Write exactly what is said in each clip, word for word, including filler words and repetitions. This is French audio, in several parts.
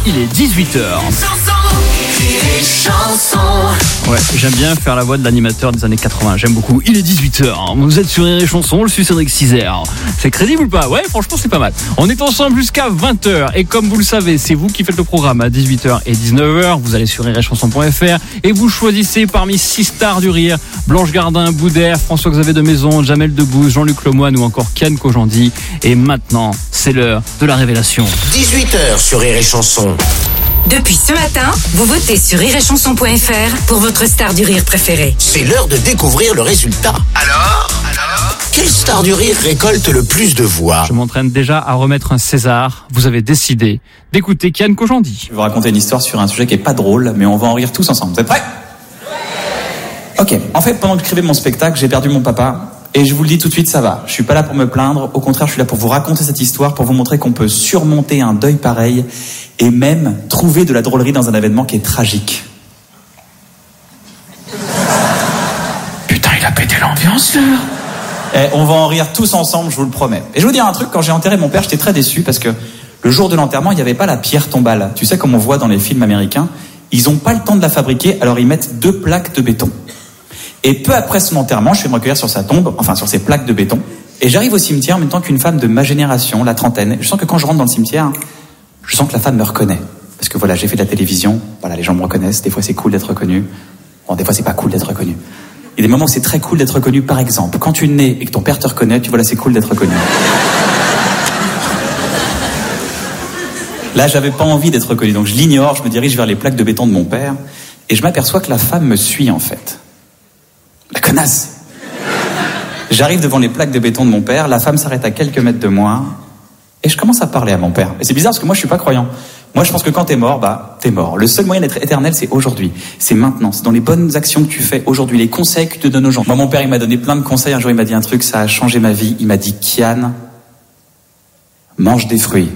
il est dix-huit heures. Ouais, j'aime bien faire la voix de l'animateur des années quatre-vingts, j'aime beaucoup. Il est dix-huit heures, vous êtes sur Rire et Chanson, je suis Cédric Cizer. C'est crédible ou pas? Ouais, franchement c'est pas mal. On est ensemble jusqu'à vingt heures et comme vous le savez, c'est vous qui faites le programme à dix-huit heures et dix-neuf heures. Vous allez sur rire et chanson point f r et vous choisissez parmi six stars du rire: Blanche Gardin, Boudère, François-Xavier de Maison, Jamel Debbouze, Jean-Luc Lemoyne ou encore Kian Kojandi. Et maintenant, c'est l'heure de la révélation. dix-huit heures sur Rire et Chanson. Depuis ce matin, vous votez sur rire et chanson point f r pour votre star du rire préférée. C'est l'heure de découvrir le résultat. Alors, alors quelle star du rire récolte le plus de voix? Je m'entraîne déjà à remettre un César. Vous avez décidé d'écouter Kian Kojandi. Je vais vous raconter une histoire sur un sujet qui est pas drôle, mais on va en rire tous ensemble. Vous êtes prêts? Ok. En fait, pendant que j'écrivais mon spectacle, j'ai perdu mon papa. Et je vous le dis tout de suite, ça va. Je suis pas là pour me plaindre. Au contraire, je suis là pour vous raconter cette histoire, pour vous montrer qu'on peut surmonter un deuil pareil et même trouver de la drôlerie dans un événement qui est tragique. Putain, il a pété l'ambiance, là. Eh, on va en rire tous ensemble, je vous le promets. Et je vais vous dire un truc, quand j'ai enterré mon père, j'étais très déçu parce que le jour de l'enterrement, il n'y avait pas la pierre tombale. Tu sais, comme on voit dans les films américains, ils n'ont pas le temps de la fabriquer, alors ils mettent deux plaques de béton. Et peu après son enterrement, je vais me recueillir sur sa tombe, enfin sur ses plaques de béton. Et j'arrive au cimetière en même temps qu'une femme de ma génération, la trentaine. Je sens que quand je rentre dans le cimetière, je sens que la femme me reconnaît. Parce que voilà, j'ai fait de la télévision, voilà, les gens me reconnaissent. Des fois, c'est cool d'être reconnu. Bon, des fois, c'est pas cool d'être reconnu. Il y a des moments où c'est très cool d'être reconnu. Par exemple, quand tu nais et que ton père te reconnaît, tu vois là, c'est cool d'être reconnu. Là, j'avais pas envie d'être reconnu, donc je l'ignore, je me dirige vers les plaques de béton de mon père, et je m'aperçois que la femme me suit, en fait. La connasse. J'arrive devant les plaques de béton de mon père, la femme s'arrête à quelques mètres de moi, et je commence à parler à mon père. Et c'est bizarre parce que moi je suis pas croyant. Moi je pense que quand t'es mort, bah t'es mort. Le seul moyen d'être éternel, c'est aujourd'hui. C'est maintenant. C'est dans les bonnes actions que tu fais aujourd'hui, les conseils que tu te donnes aux gens. Moi mon père il m'a donné plein de conseils. Un jour il m'a dit un truc, ça a changé ma vie. Il m'a dit: Kian, mange des fruits.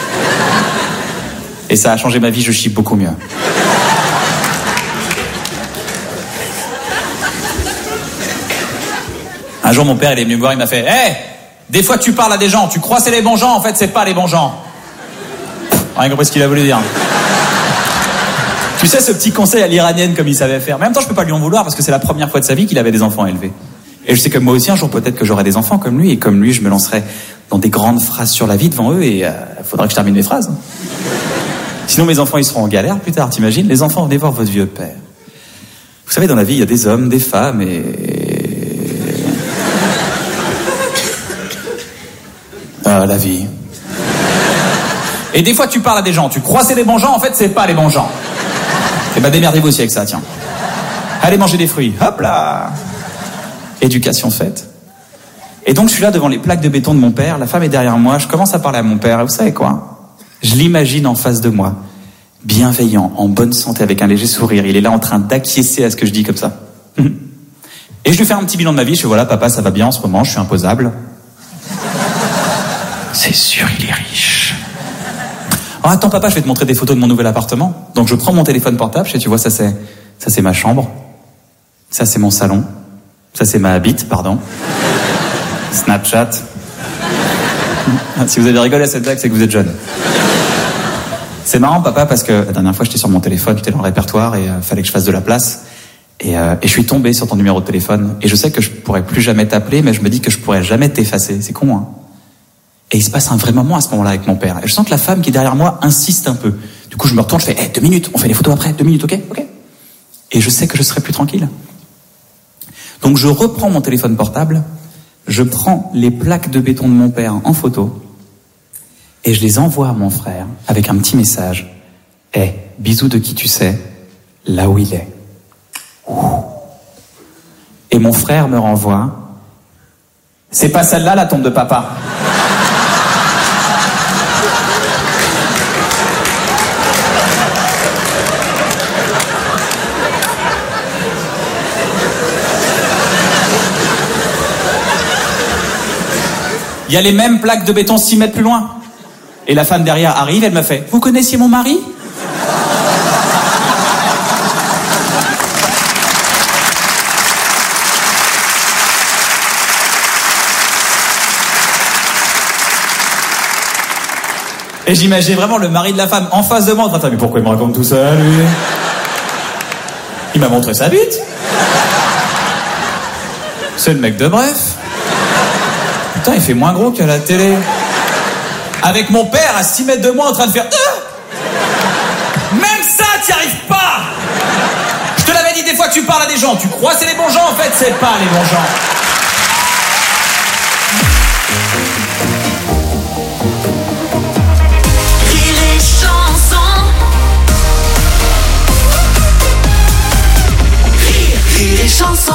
Et ça a changé ma vie, je chie beaucoup mieux. Un jour, mon père, il est venu me voir, il m'a fait: hé, hey, des fois tu parles à des gens, tu crois c'est les bons gens, en fait c'est pas les bons gens. Rien compris ce qu'il a voulu dire. Tu sais, ce petit conseil à l'iranienne comme il savait faire. Mais en même temps, je peux pas lui en vouloir parce que c'est la première fois de sa vie qu'il avait des enfants élevés. Et je sais que moi aussi, un jour, peut-être que j'aurai des enfants comme lui, et comme lui, je me lancerai dans des grandes phrases sur la vie devant eux, et il euh, faudra que je termine mes phrases. Sinon, mes enfants, ils seront en galère plus tard, t'imagines? Les enfants, venez voir votre vieux père. Vous savez, dans la vie, il y a des hommes, des femmes, et... Ah, la vie. Et des fois, tu parles à des gens, tu crois c'est les bons gens, en fait, c'est pas les bons gens. Eh ben, démerdez-vous aussi avec ça, tiens. Allez manger des fruits, hop là. Éducation faite. Et donc, je suis là devant les plaques de béton de mon père, la femme est derrière moi, je commence à parler à mon père, et vous savez quoi? Je l'imagine en face de moi, bienveillant, en bonne santé, avec un léger sourire. Il est là en train d'acquiescer à ce que je dis comme ça. Et je lui fais un petit bilan de ma vie, je fais: voilà, papa, ça va bien en ce moment, je suis imposable. C'est sûr, il est riche. Oh, attends, papa, je vais te montrer des photos de mon nouvel appartement. Donc je prends mon téléphone portable, je fais: tu vois, ça c'est, ça c'est ma chambre. Ça c'est mon salon. Ça c'est ma bite, pardon. Snapchat. Si vous avez rigolé à cette blague, c'est que vous êtes jeune. C'est marrant, papa, parce que la dernière fois j'étais sur mon téléphone, j'étais dans le répertoire et euh, fallait que je fasse de la place. Et, euh, et je suis tombé sur ton numéro de téléphone. Et je sais que je pourrais plus jamais t'appeler, mais je me dis que je pourrais jamais t'effacer. C'est con, hein. Et il se passe un vrai moment à ce moment-là avec mon père. Et je sens que la femme qui est derrière moi insiste un peu. Du coup, je me retourne, je fais: hé, hey, deux minutes, on fait les photos après, deux minutes, ok, ok. Et je sais que je serai plus tranquille. Donc je reprends mon téléphone portable, je prends les plaques de béton de mon père en photo, et je les envoie à mon frère avec un petit message: hé, hey, bisous de qui tu sais, là où il est. Et mon frère me renvoie: c'est pas celle-là la tombe de papa. Il y a les mêmes plaques de béton six mètres plus loin. Et la femme derrière arrive, elle me fait: vous connaissiez mon mari? Et j'imaginais vraiment le mari de la femme en face de moi en train de faire, mais pourquoi il me raconte tout ça, lui? Il m'a montré sa bite. C'est le mec de Bref. Putain, il fait moins gros qu'à la télé. Avec mon père à six mètres de moi en train de faire... Euh Même ça, t'y arrives pas. Je te l'avais dit des fois que tu parles à des gens. Tu crois c'est les bons gens, en fait, c'est pas les bons gens. Les chansons.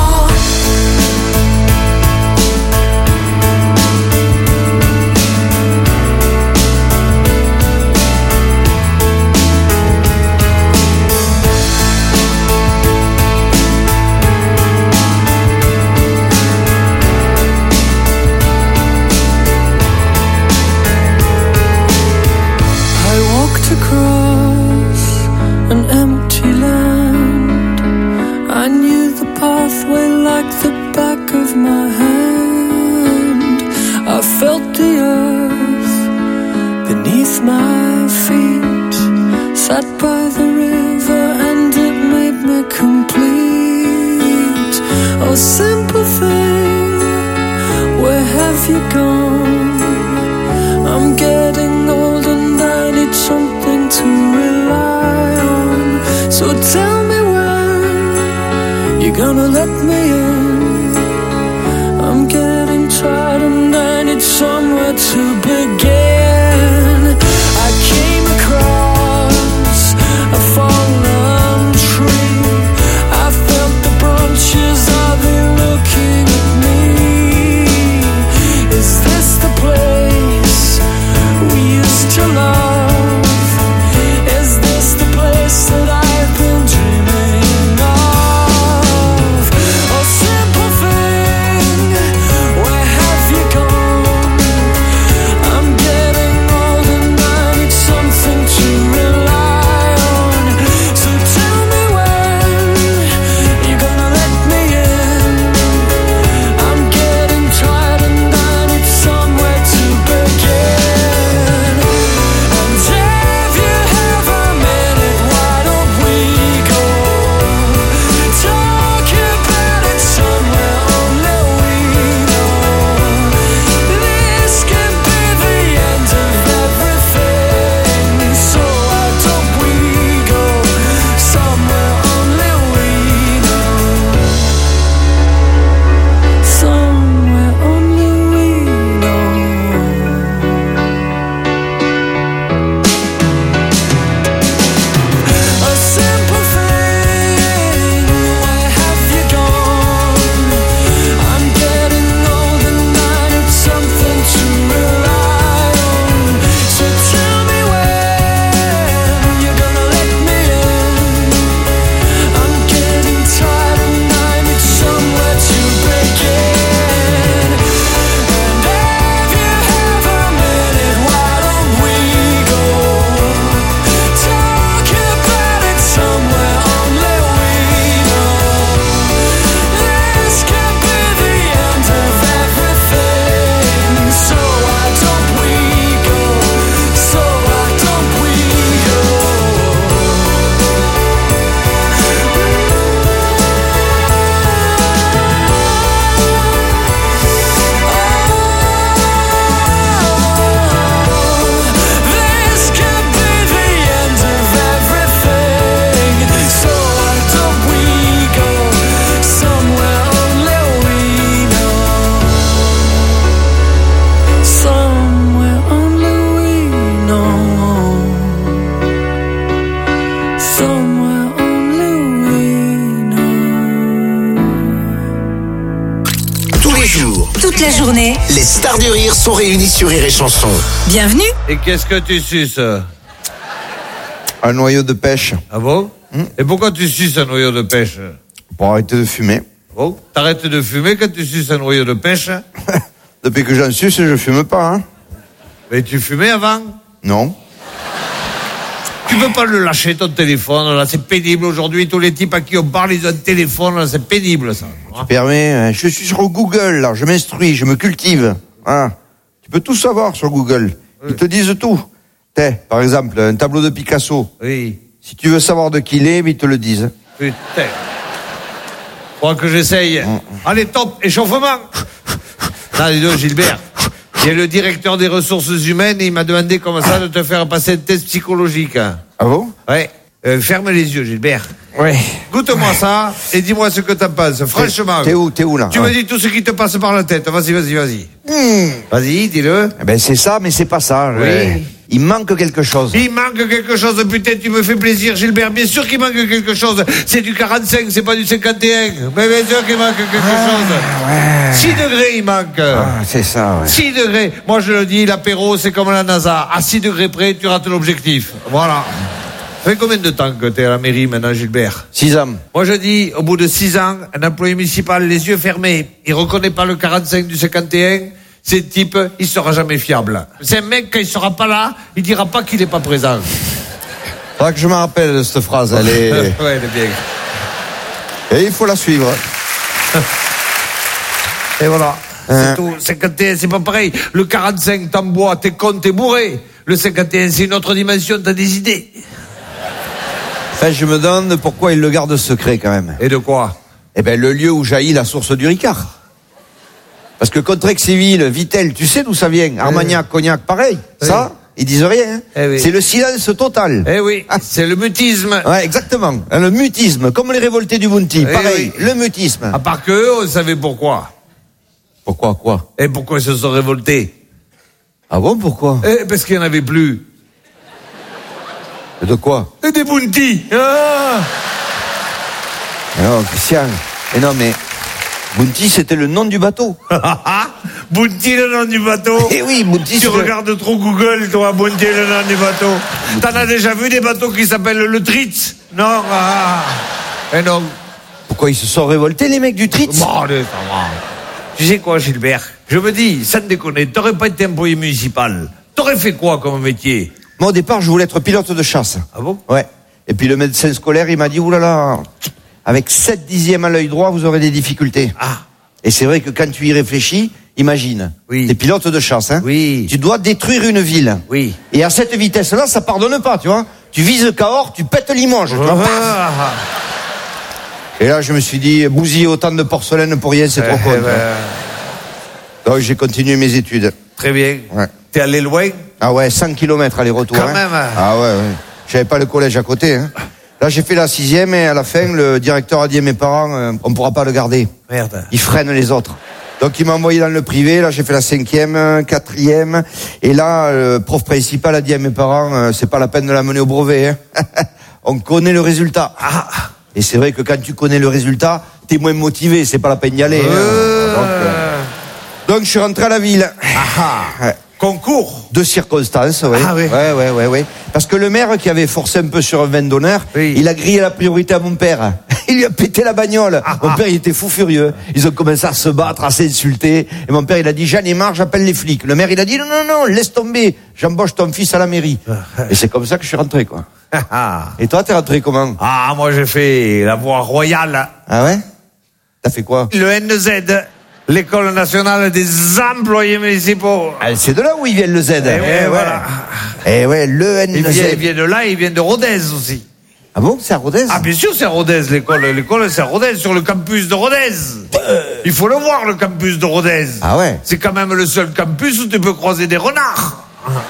I walked across an empty land. I knew the pathway like the back of my hand. I felt the earth beneath my feet. Sat by the river and it made me complete. Oh, simple thing, where have you gone? I'm getting old and I need something to rely on. So tell me when you're gonna let me in. I'm getting tired and I need somewhere to begin. I came across a fallen tree. I felt the branches of it looking at me. Is this the place we used to love? Is this the place that I've been dreaming of? Oh, simple thing, where have you gone? I'm getting old and I need something to rely on. So tell me when you're gonna let me in. I'm getting tired and I need somewhere to begin. And if you have a minute, why don't we go talk about it somewhere only we know? This could be the end of everything. So why don't we go somewhere only we know? Somewhere only we know. A simple thing, where have you gone? I'm getting old and I need something to rely on. So tell me when you're gonna let me in. I'm getting tired and I need somewhere to begin. And if you have a minute, why don't we go talk about it somewhere only we know? This could be the end of everything. So why don't we go? So why don't we go? This could be the end of everything. So why don't we go somewhere only we know? Somewhere only we know. Somewhere only we know. Tous les jours, Toute la journée, les stars du rire sont réunies sur Rire et Chanson. bienvenue. Et qu'est-ce que tu suces? Un noyau de pêche. Ah bon? Et pourquoi tu suces un noyau de pêche? Pour arrêter de fumer. Oh, t'arrêtes de fumer quand tu suces un noyau de pêche? Depuis que j'en suce, je fume pas, hein. Mais tu fumais avant? Non. Tu peux pas le lâcher ton téléphone, là, c'est pénible aujourd'hui. Tous les types à qui on parle, ils ont un téléphone, là, c'est pénible, ça. Permets, hein, je suis sur Google, là, je m'instruis, je me cultive. Hein. Tu peux tout savoir sur Google. Ils te disent tout. T'es, par exemple, un tableau de Picasso. Oui. Si tu veux savoir de qui il est, ils te le disent. Putain. Faut que j'essaye. Allez, top, échauffement. Non, dis donc, Gilbert. Il y a le directeur des ressources humaines et il m'a demandé comme ça de te faire passer un test psychologique. Ah bon? Ouais. Euh, ferme les yeux, Gilbert. Ouais. Goûte-moi ça et dis-moi ce que t'en penses. Franchement. T'es où, t'es où là? Tu ouais. me dis tout ce qui te passe par la tête. Vas-y, vas-y, vas-y. Mmh. Vas-y, dis-le. Eh ben c'est ça, mais c'est pas ça. Oui. Ouais. Il manque quelque chose. Il manque quelque chose, putain, tu me fais plaisir, Gilbert. Bien sûr qu'il manque quelque chose. C'est du quarante-cinq, c'est pas du cinquante et un. Mais bien sûr qu'il manque quelque Ah, chose. ouais. six degrés, il manque. Ah, c'est ça, ouais. six degrés. Moi, je le dis, l'apéro, c'est comme la NASA. À six degrés près, tu rates l'objectif. Voilà. Ça fait combien de temps que t'es à la mairie maintenant, Gilbert? Six ans. Moi, je dis, au bout de six ans, un employé municipal, les yeux fermés, il reconnaît pas le quarante-cinq du cinquante et un. C'est type, il sera jamais fiable. C'est un mec, quand il sera pas là, il dira pas qu'il est pas présent. Faudra que je me rappelle de cette phrase, elle est... Ouais, elle est bien. Et il faut la suivre. Et voilà. Hein. C'est tout. cinquante et un, c'est pas pareil. Le quarante-cinq, t'en bois, t'es con, t'es bourré. Le cinquante et un, c'est une autre dimension, t'as des idées. Enfin, je me demande pourquoi il le garde secret quand même. Et de quoi? Eh ben, le lieu où jaillit la source du Ricard. Parce que Contrexéville, Vittel, tu sais d'où ça vient? Armagnac, Cognac, pareil. Oui. Ça, ils disent rien. Hein. Eh oui. C'est le silence total. Eh oui, Ah. c'est le mutisme. Ouais, exactement. Hein, le mutisme, comme les révoltés du Bounty. Eh pareil, oui. le mutisme. À part que eux, on savait pourquoi. Pourquoi, quoi? Et pourquoi ils se sont révoltés? Ah bon, pourquoi? Eh, parce qu'il n'y en avait plus. De quoi? Et des bounty. Ah. Non, Christian. Et non, mais... Bounty, c'était le nom du bateau. Bounty, le nom du bateau. Eh oui, Bounty, Tu c'est le- regardes trop Google, toi, Bounty, le nom du bateau. T'en as déjà vu des bateaux qui s'appellent le Tritz? Non? Ah. Eh non. Pourquoi ils se sont révoltés, les mecs du Tritz? Bon, allez, ça va. Tu sais quoi, Gilbert? Je me dis, sans déconner, t'aurais pas été employé municipal. T'aurais fait quoi comme métier? Moi, au départ, je voulais être pilote de chasse. Ah bon? Ouais. Et puis le médecin scolaire, il m'a dit, oulala, avec sept dixièmes à l'œil droit, vous aurez des difficultés. Ah. Et c'est vrai que quand tu y réfléchis, imagine. Oui. T'es pilote de chasse, hein. Oui. Tu dois détruire une ville. Oui. Et à cette vitesse-là, ça pardonne pas, tu vois. Tu vises Cahors, tu pètes Limoges. tu vois. Ah. Et là, je me suis dit, bousiller autant de porcelaine pour rien, c'est trop Eh con. ben, Donc j'ai continué mes études. très bien. Ouais. T'es allé loin? Ah ouais, cent kilomètres aller-retour. Quand hein. même, hein. Ah ouais, ouais. J'avais pas le collège à côté. Hein. Là, j'ai fait la sixième et à la fin, le directeur a dit à mes parents, euh, on pourra pas le garder. Merde. Il freine les autres. Donc il m'a envoyé dans le privé. Là, j'ai fait la cinquième, euh, quatrième. Et là, le prof principal a dit à mes parents, euh, c'est pas la peine de la mener au brevet. Hein. On connaît le résultat. Ah. Et c'est vrai que quand tu connais le résultat, t'es moins motivé. C'est pas la peine d'y aller. hein. Euh. Donc, euh, donc, je suis rentré à la ville. Ouais. Concours. De circonstances, ouais. Ah oui. Ouais, ouais, ouais, ouais. Parce que le maire qui avait forcé un peu sur un vin d'honneur, Oui. il a grillé la priorité à mon père. Il lui a pété la bagnole. Ah, mon ah. père, il était fou furieux. Ils ont commencé à se battre, à s'insulter. Et mon père, il a dit, j'en ai marre, j'appelle les flics. Le maire, il a dit, non, non, non, laisse tomber. J'embauche ton fils à la mairie. Et c'est comme ça que je suis rentré, quoi. Ah. Et toi, t'es rentré comment? Ah, moi j'ai fait la voie royale. Ah ouais? T'as fait quoi? Le N Z, l'École nationale des employés municipaux. Ah, c'est de là où il vient le Z. Eh ouais, voilà. Eh ouais, le N Z. Il vient, il vient de là, il vient de Rodez aussi. Ah bon, c'est à Rodez? Ah, bien sûr, c'est à Rodez, l'école. L'école, c'est à Rodez, sur le campus de Rodez. Il faut le voir, le campus de Rodez. Ah ouais? C'est quand même le seul campus où tu peux croiser des renards.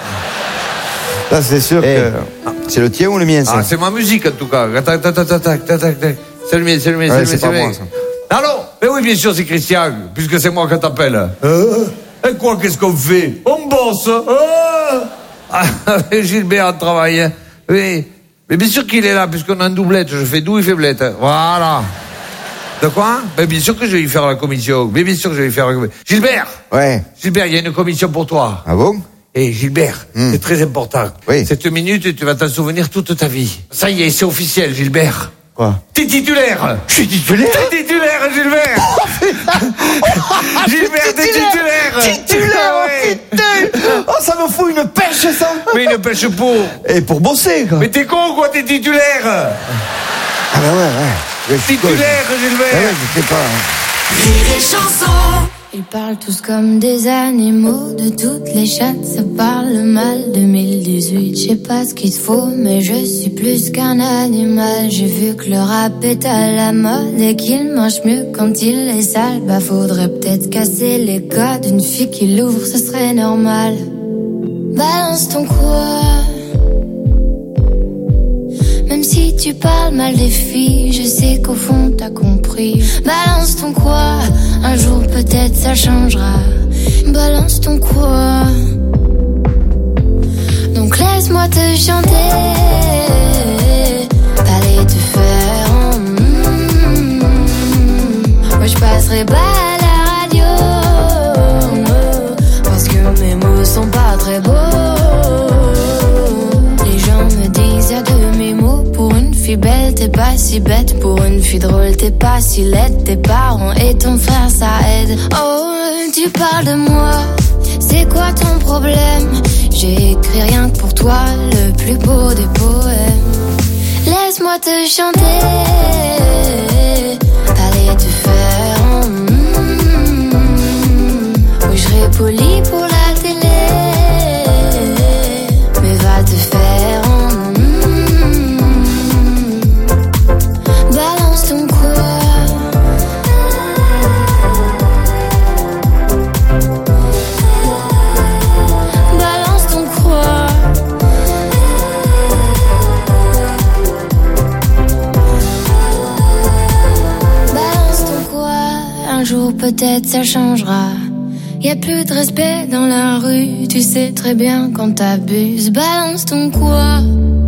Ça, c'est sûr Eh. que... C'est le tien ou le mien, ça? Ah, c'est ma musique, en tout cas. Attends, attends, attends, attends, attends, attends. C'est le mien, c'est le mien, Ouais, c'est le mien, c'est pas le mien. moi, ça. Allô? Mais oui, bien sûr, c'est Christian, puisque c'est moi qui t'appelle. Euh, et quoi, qu'est-ce qu'on fait? On bosse. Ah, avec Gilbert, on travaille. hein. Oui. Mais bien sûr qu'il est là, puisqu'on a un doublette. Je fais doux et faiblette. Voilà. De quoi? Mais bien sûr que je vais lui faire la commission. Mais bien sûr que je vais lui faire la commission. Gilbert! Ouais. Gilbert, il y a une commission pour toi. Ah bon? Eh, Gilbert, Hmm. c'est très important. Oui. Cette minute, tu vas t'en souvenir toute ta vie. Ça y est, c'est officiel, Gilbert. Quoi? T'es titulaire. Je suis titulaire? T'es titulaire, Gilbert. Gilbert, t'es titulaire. Titulaire, Ah oh ouais. putain! Oh, ça me fout une pêche, ça! Mais une pêche pour. Et pour bosser, quoi! Mais t'es con, quoi, t'es titulaire. Ah bah ouais, ouais. Je suis con. Titulaire, Ah ouais, Gilbert. je sais pas. hein. Rire et chanson. Ils parlent tous comme des animaux, de toutes les chattes, ça parle mal. deux mille dix-huit, je sais pas ce qu'il te faut, mais je suis plus qu'un animal. J'ai vu que le rap est à la mode et qu'il mange mieux quand il est sale. Bah faudrait peut-être casser les codes, une fille qui l'ouvre, ce serait normal. Balance ton quoi. Même si tu parles mal des filles, je sais qu'au fond t'as compris. Balance ton quoi, un jour peut-être ça changera. Balance ton quoi. Donc laisse-moi te chanter, aller te faire en mm, moi je passerai pas à la radio, parce que mes mots sont pas très beaux. Les gens me disent y'a de mes mots. Pour une fille belle t'es pas si bête, pour une fille drôle t'es pas si laide. Tes parents et ton frère ça aide. Oh tu parles de moi, c'est quoi ton problème? J'ai écrit rien que pour toi le plus beau des poèmes. Laisse-moi te chanter, aller te faire en mm, oui je serai poli pour la télé, mais va te faire en mm, balance ton quoi. Balance ton quoi. Balance ton quoi. Un jour peut-être ça changera. Y'a plus de respect dans la rue, tu sais très bien quand t'abuses. Balance ton quoi.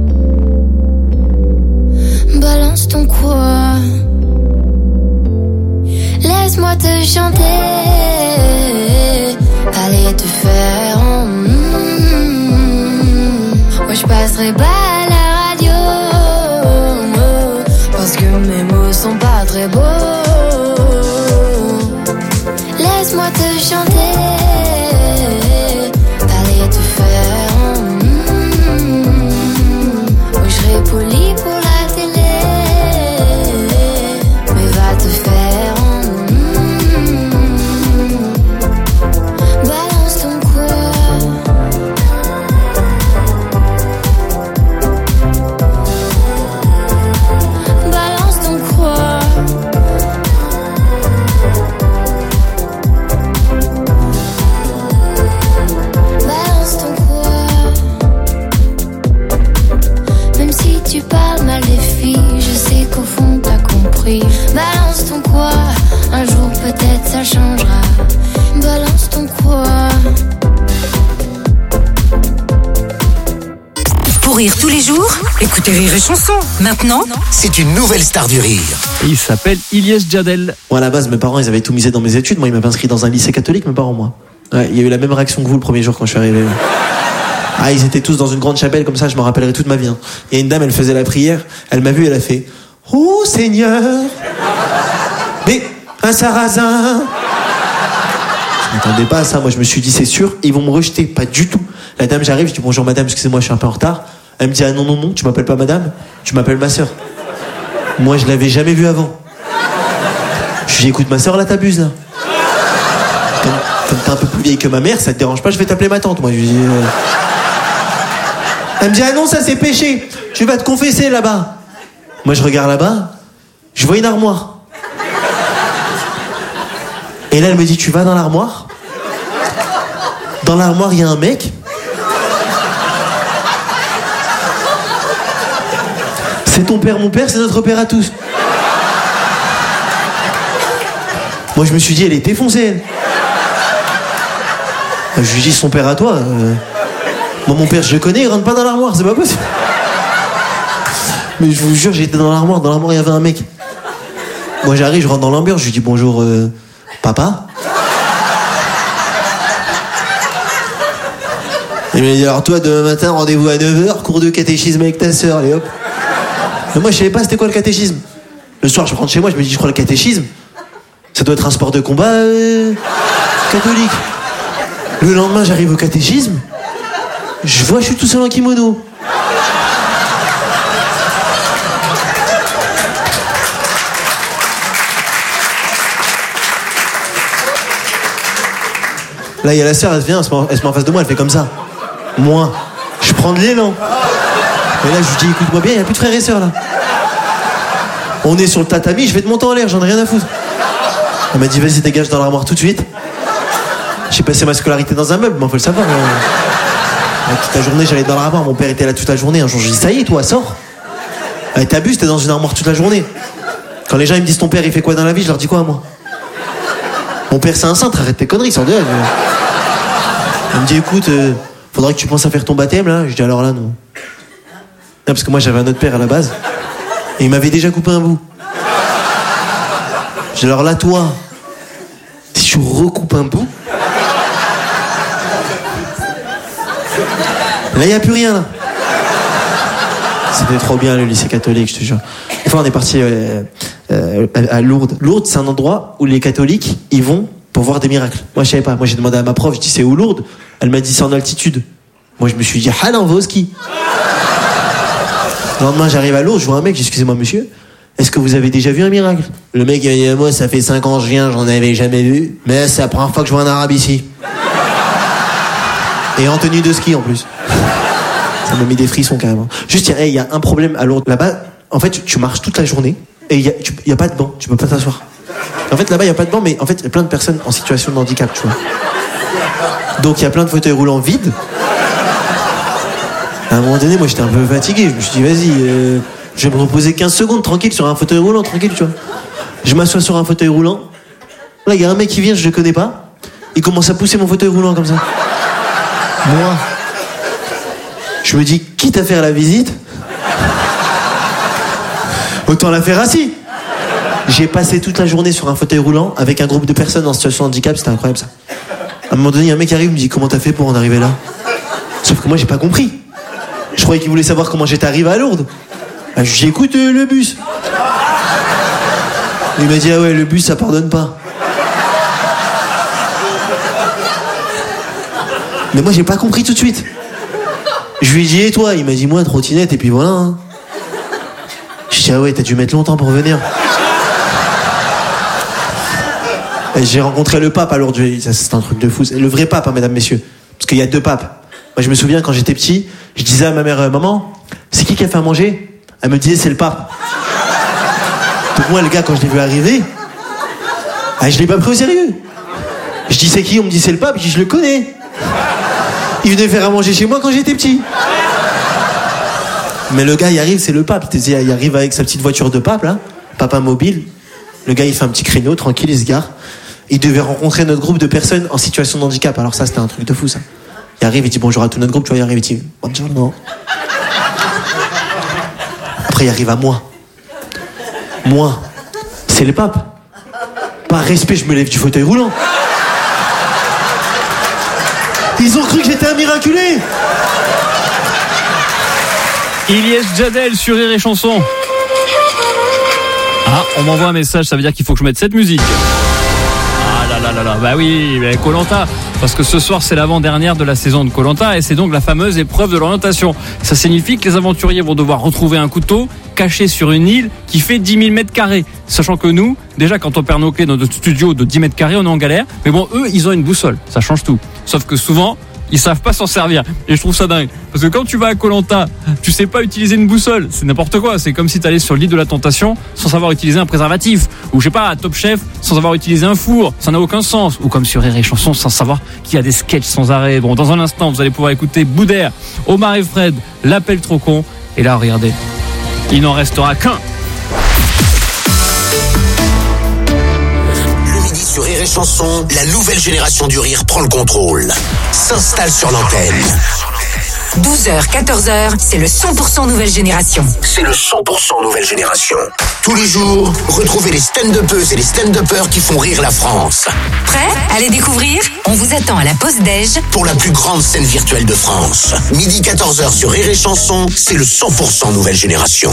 Balance ton quoi. Laisse-moi te chanter, aller te faire en mm, moi je passerai pas à la radio, parce que mes mots sont pas très beaux. Laisse-moi te chanter, aller te faire en mm, oui je serai poli pour la télé, mais va te faire en mm, balance ton quoi. Balance ton quoi. Balance ton quoi. Même si tu parles mal des filles, je sais qu'au fond t'as compris. Balance ton quoi, un jour peut-être ça changera. Balance ton quoi. Pour rire tous les jours, écoutez Rire et Chanson. Maintenant, C'est une nouvelle star du rire. Et il s'appelle Ilyes Djadel. Moi, à la base, mes parents, ils avaient tout misé dans mes études. Moi, ils m'avaient inscrit dans un lycée catholique, mes parents, moi. Ouais, il y a eu la même réaction que vous le premier jour quand je suis arrivé. Ah, ils étaient tous dans une grande chapelle, comme ça, je me rappellerai toute ma vie. Hein. Et une dame, elle faisait la prière, elle m'a vu, elle a fait « Oh, Seigneur !» Mais, un sarrasin. Je m'attendais pas à ça, moi, je me suis dit, c'est sûr, ils vont me rejeter. Pas du tout. La dame, j'arrive, je dis « Bonjour, madame, excusez-moi, je suis un peu en retard. » Elle me dit « Ah non, non, non, tu m'appelles pas madame, tu m'appelles ma sœur. » Moi, je l'avais jamais vue avant. Je lui dis « Écoute, ma sœur, là, t'abuses, là. Comme, comme t'es un peu plus vieille que ma mère, ça te dérange pas, je vais t'appeler ma tante. » Moi, je lui dis... Euh... Elle me dit « Ah non, ça, c'est péché. Tu vas te confesser, là-bas. » Moi, je regarde là-bas, je vois une armoire. Et là, elle me dit « Tu vas dans l'armoire ? » Dans l'armoire, il y a un mec... C'est ton père, mon père, c'est notre père à tous. Moi, je me suis dit, elle est défoncée, elle. Je lui dis, son père à toi. Euh... Moi, mon père, je le connais, il rentre pas dans l'armoire, c'est pas possible. Mais je vous jure, j'étais dans l'armoire. Dans l'armoire, il y avait un mec. Moi, j'arrive, je rentre dans l'ambiance, je lui dis, bonjour, euh, papa. Il m'a dit, alors toi, demain matin, rendez-vous à neuf heures, cours de catéchisme avec ta sœur, allez hop. Mais moi, je savais pas c'était quoi le catéchisme. Le soir, je rentre chez moi, je me dis, je crois le catéchisme, ça doit être un sport de combat euh, catholique. Le lendemain, j'arrive au catéchisme, je vois, je suis tout seul en kimono. Là, il y a la sœur, elle vient, elle se met en- elle se met en face de moi, elle fait comme ça. Moi, je prends de l'élan. Et là, je lui dis, écoute-moi bien, il n'y a plus de frères et sœurs, là. On est sur le tatami, je vais te monter en l'air, j'en ai rien à foutre. Elle m'a dit, vas-y, dégage dans l'armoire tout de suite. J'ai passé ma scolarité dans un meuble, mais faut le savoir. hein. Toute la journée, j'allais dans l'armoire, mon père était là toute la journée. Un jour, je lui dis, ça y est, toi, sors. Elle t'abuse, t'es dans une armoire toute la journée. Quand les gens ils me disent, ton père, il fait quoi dans la vie, je leur dis quoi, moi? Mon père, c'est un cintre, arrête tes conneries, sors de là. Elle me dit, écoute, euh, faudrait que tu penses à faire ton baptême, là. Je dis, alors là, non. Non, parce que moi, j'avais un autre père à la base. Et il m'avait déjà coupé un bout. Je dis, alors là, toi, si tu recoupes un bout, là, il n'y a plus rien, là. C'était trop bien, le lycée catholique, je te jure. Une fois, on est parti euh, euh, à Lourdes. Lourdes, c'est un endroit où les catholiques, ils vont pour voir des miracles. Moi, je savais pas. Moi, j'ai demandé à ma prof, je dis, c'est où Lourdes? Elle m'a dit, c'est en altitude. Moi, je me suis dit, ah là, on va au ski. Le lendemain, j'arrive à Lourdes, je vois un mec, j'ai dit, excusez-moi, monsieur, est-ce que vous avez déjà vu un miracle? Le mec, il m'a dit, moi, ça fait cinq ans que je viens, j'en avais jamais vu. Mais c'est la première fois que je vois un arabe ici. Et en tenue de ski, en plus. Ça m'a mis des frissons, carrément. Juste, il hey, y a un problème à Lourdes. Là-bas, en fait, tu, tu marches toute la journée et il n'y a, y a pas de banc, tu peux pas t'asseoir. En fait, là-bas, il n'y a pas de banc, mais en fait, il y a plein de personnes en situation de handicap, tu vois. Donc, il y a plein de fauteuils roulants vides. À un moment donné, moi, j'étais un peu fatigué. Je me suis dit, vas-y, euh, je vais me reposer quinze secondes, tranquille, sur un fauteuil roulant, tranquille, tu vois. Je m'assois sur un fauteuil roulant. Là, il y a un mec qui vient, je le connais pas. Il commence à pousser mon fauteuil roulant comme ça. Moi, je me dis, quitte à faire la visite, autant la faire assis. J'ai passé toute la journée sur un fauteuil roulant avec un groupe de personnes en situation de handicap, c'était incroyable ça. À un moment donné, il y a un mec qui arrive, il me dit, comment t'as fait pour en arriver là? Sauf que moi, j'ai pas compris. Je croyais qu'il voulait savoir comment j'étais arrivé à Lourdes. Ah, je lui dis, écoute, euh, le bus. Il m'a dit, ah ouais, le bus, ça pardonne pas. Mais moi, j'ai pas compris tout de suite. Je lui ai dit, et toi? Il m'a dit, moi, trottinette, et puis voilà. Hein. Je dis, ah ouais, t'as dû mettre longtemps pour venir. Et j'ai rencontré le pape à Lourdes. Ça, c'est un truc de fou. C'est le vrai pape, hein, mesdames, messieurs. Parce qu'il y a deux papes. Moi, je me souviens, quand j'étais petit, je disais à ma mère, euh, maman, c'est qui qui a fait à manger? Elle me disait, c'est le pape. Donc moi, le gars, quand je l'ai vu arriver, ah, je l'ai pas pris au sérieux. Je dis, c'est qui? On me dit, c'est le pape. Je dis, je le connais. Il venait faire à manger chez moi quand j'étais petit. Mais le gars, il arrive, c'est le pape. Il arrive avec sa petite voiture de pape, là. Papa mobile. Le gars, il fait un petit créneau, tranquille, il se gare. Il devait rencontrer notre groupe de personnes en situation de handicap. Alors ça, c'était un truc de fou, ça. Il arrive, il dit bonjour à tout notre groupe, tu vois, il arrive, il dit bonjour. Après, il arrive à moi. Moi, c'est le pape. Par respect, je me lève du fauteuil roulant. Ils ont cru que j'étais un miraculé. Ilyes Jadel sur Rire et Chanson. Ah, on m'envoie un message, ça veut dire qu'il faut que je mette cette musique. Ah là là là là, bah oui, Koh-Lanta. Parce que ce soir, c'est l'avant-dernière de la saison de Koh-Lanta et c'est donc la fameuse épreuve de l'orientation. Ça signifie que les aventuriers vont devoir retrouver un couteau caché sur une île qui fait dix mille mètres carrés. Sachant que nous, déjà, quand on perd nos clés dans notre studio de dix mètres carrés, on est en galère. Mais bon, eux, ils ont une boussole. Ça change tout. Sauf que souvent, ils savent pas s'en servir. Et je trouve ça dingue. Parce que quand tu vas à Koh-Lanta, tu sais pas utiliser une boussole. C'est n'importe quoi. C'est comme si t'allais sur l'île de la tentation sans savoir utiliser un préservatif. Ou je sais pas, à Top Chef sans savoir utiliser un four. Ça n'a aucun sens. Ou comme sur Rire et Chanson sans savoir qu'il y a des sketchs sans arrêt. Bon, dans un instant, vous allez pouvoir écouter Boudère, Omar et Fred, L'appel trop con. Et là, regardez. Il n'en restera qu'un. Sur Rire et Chanson, la nouvelle génération du rire prend le contrôle. S'installe sur l'antenne. douze heures, quatorze heures, c'est le cent pour cent nouvelle génération. C'est le cent pour cent nouvelle génération. Tous les jours, retrouvez les stand-uppeuses et les stand-uppers qui font rire la France. Prêt à les découvrir? On vous attend à la pause déj. Pour la plus grande scène virtuelle de France. Midi quatorze heures sur Rire et Chanson, c'est le cent pour cent nouvelle génération.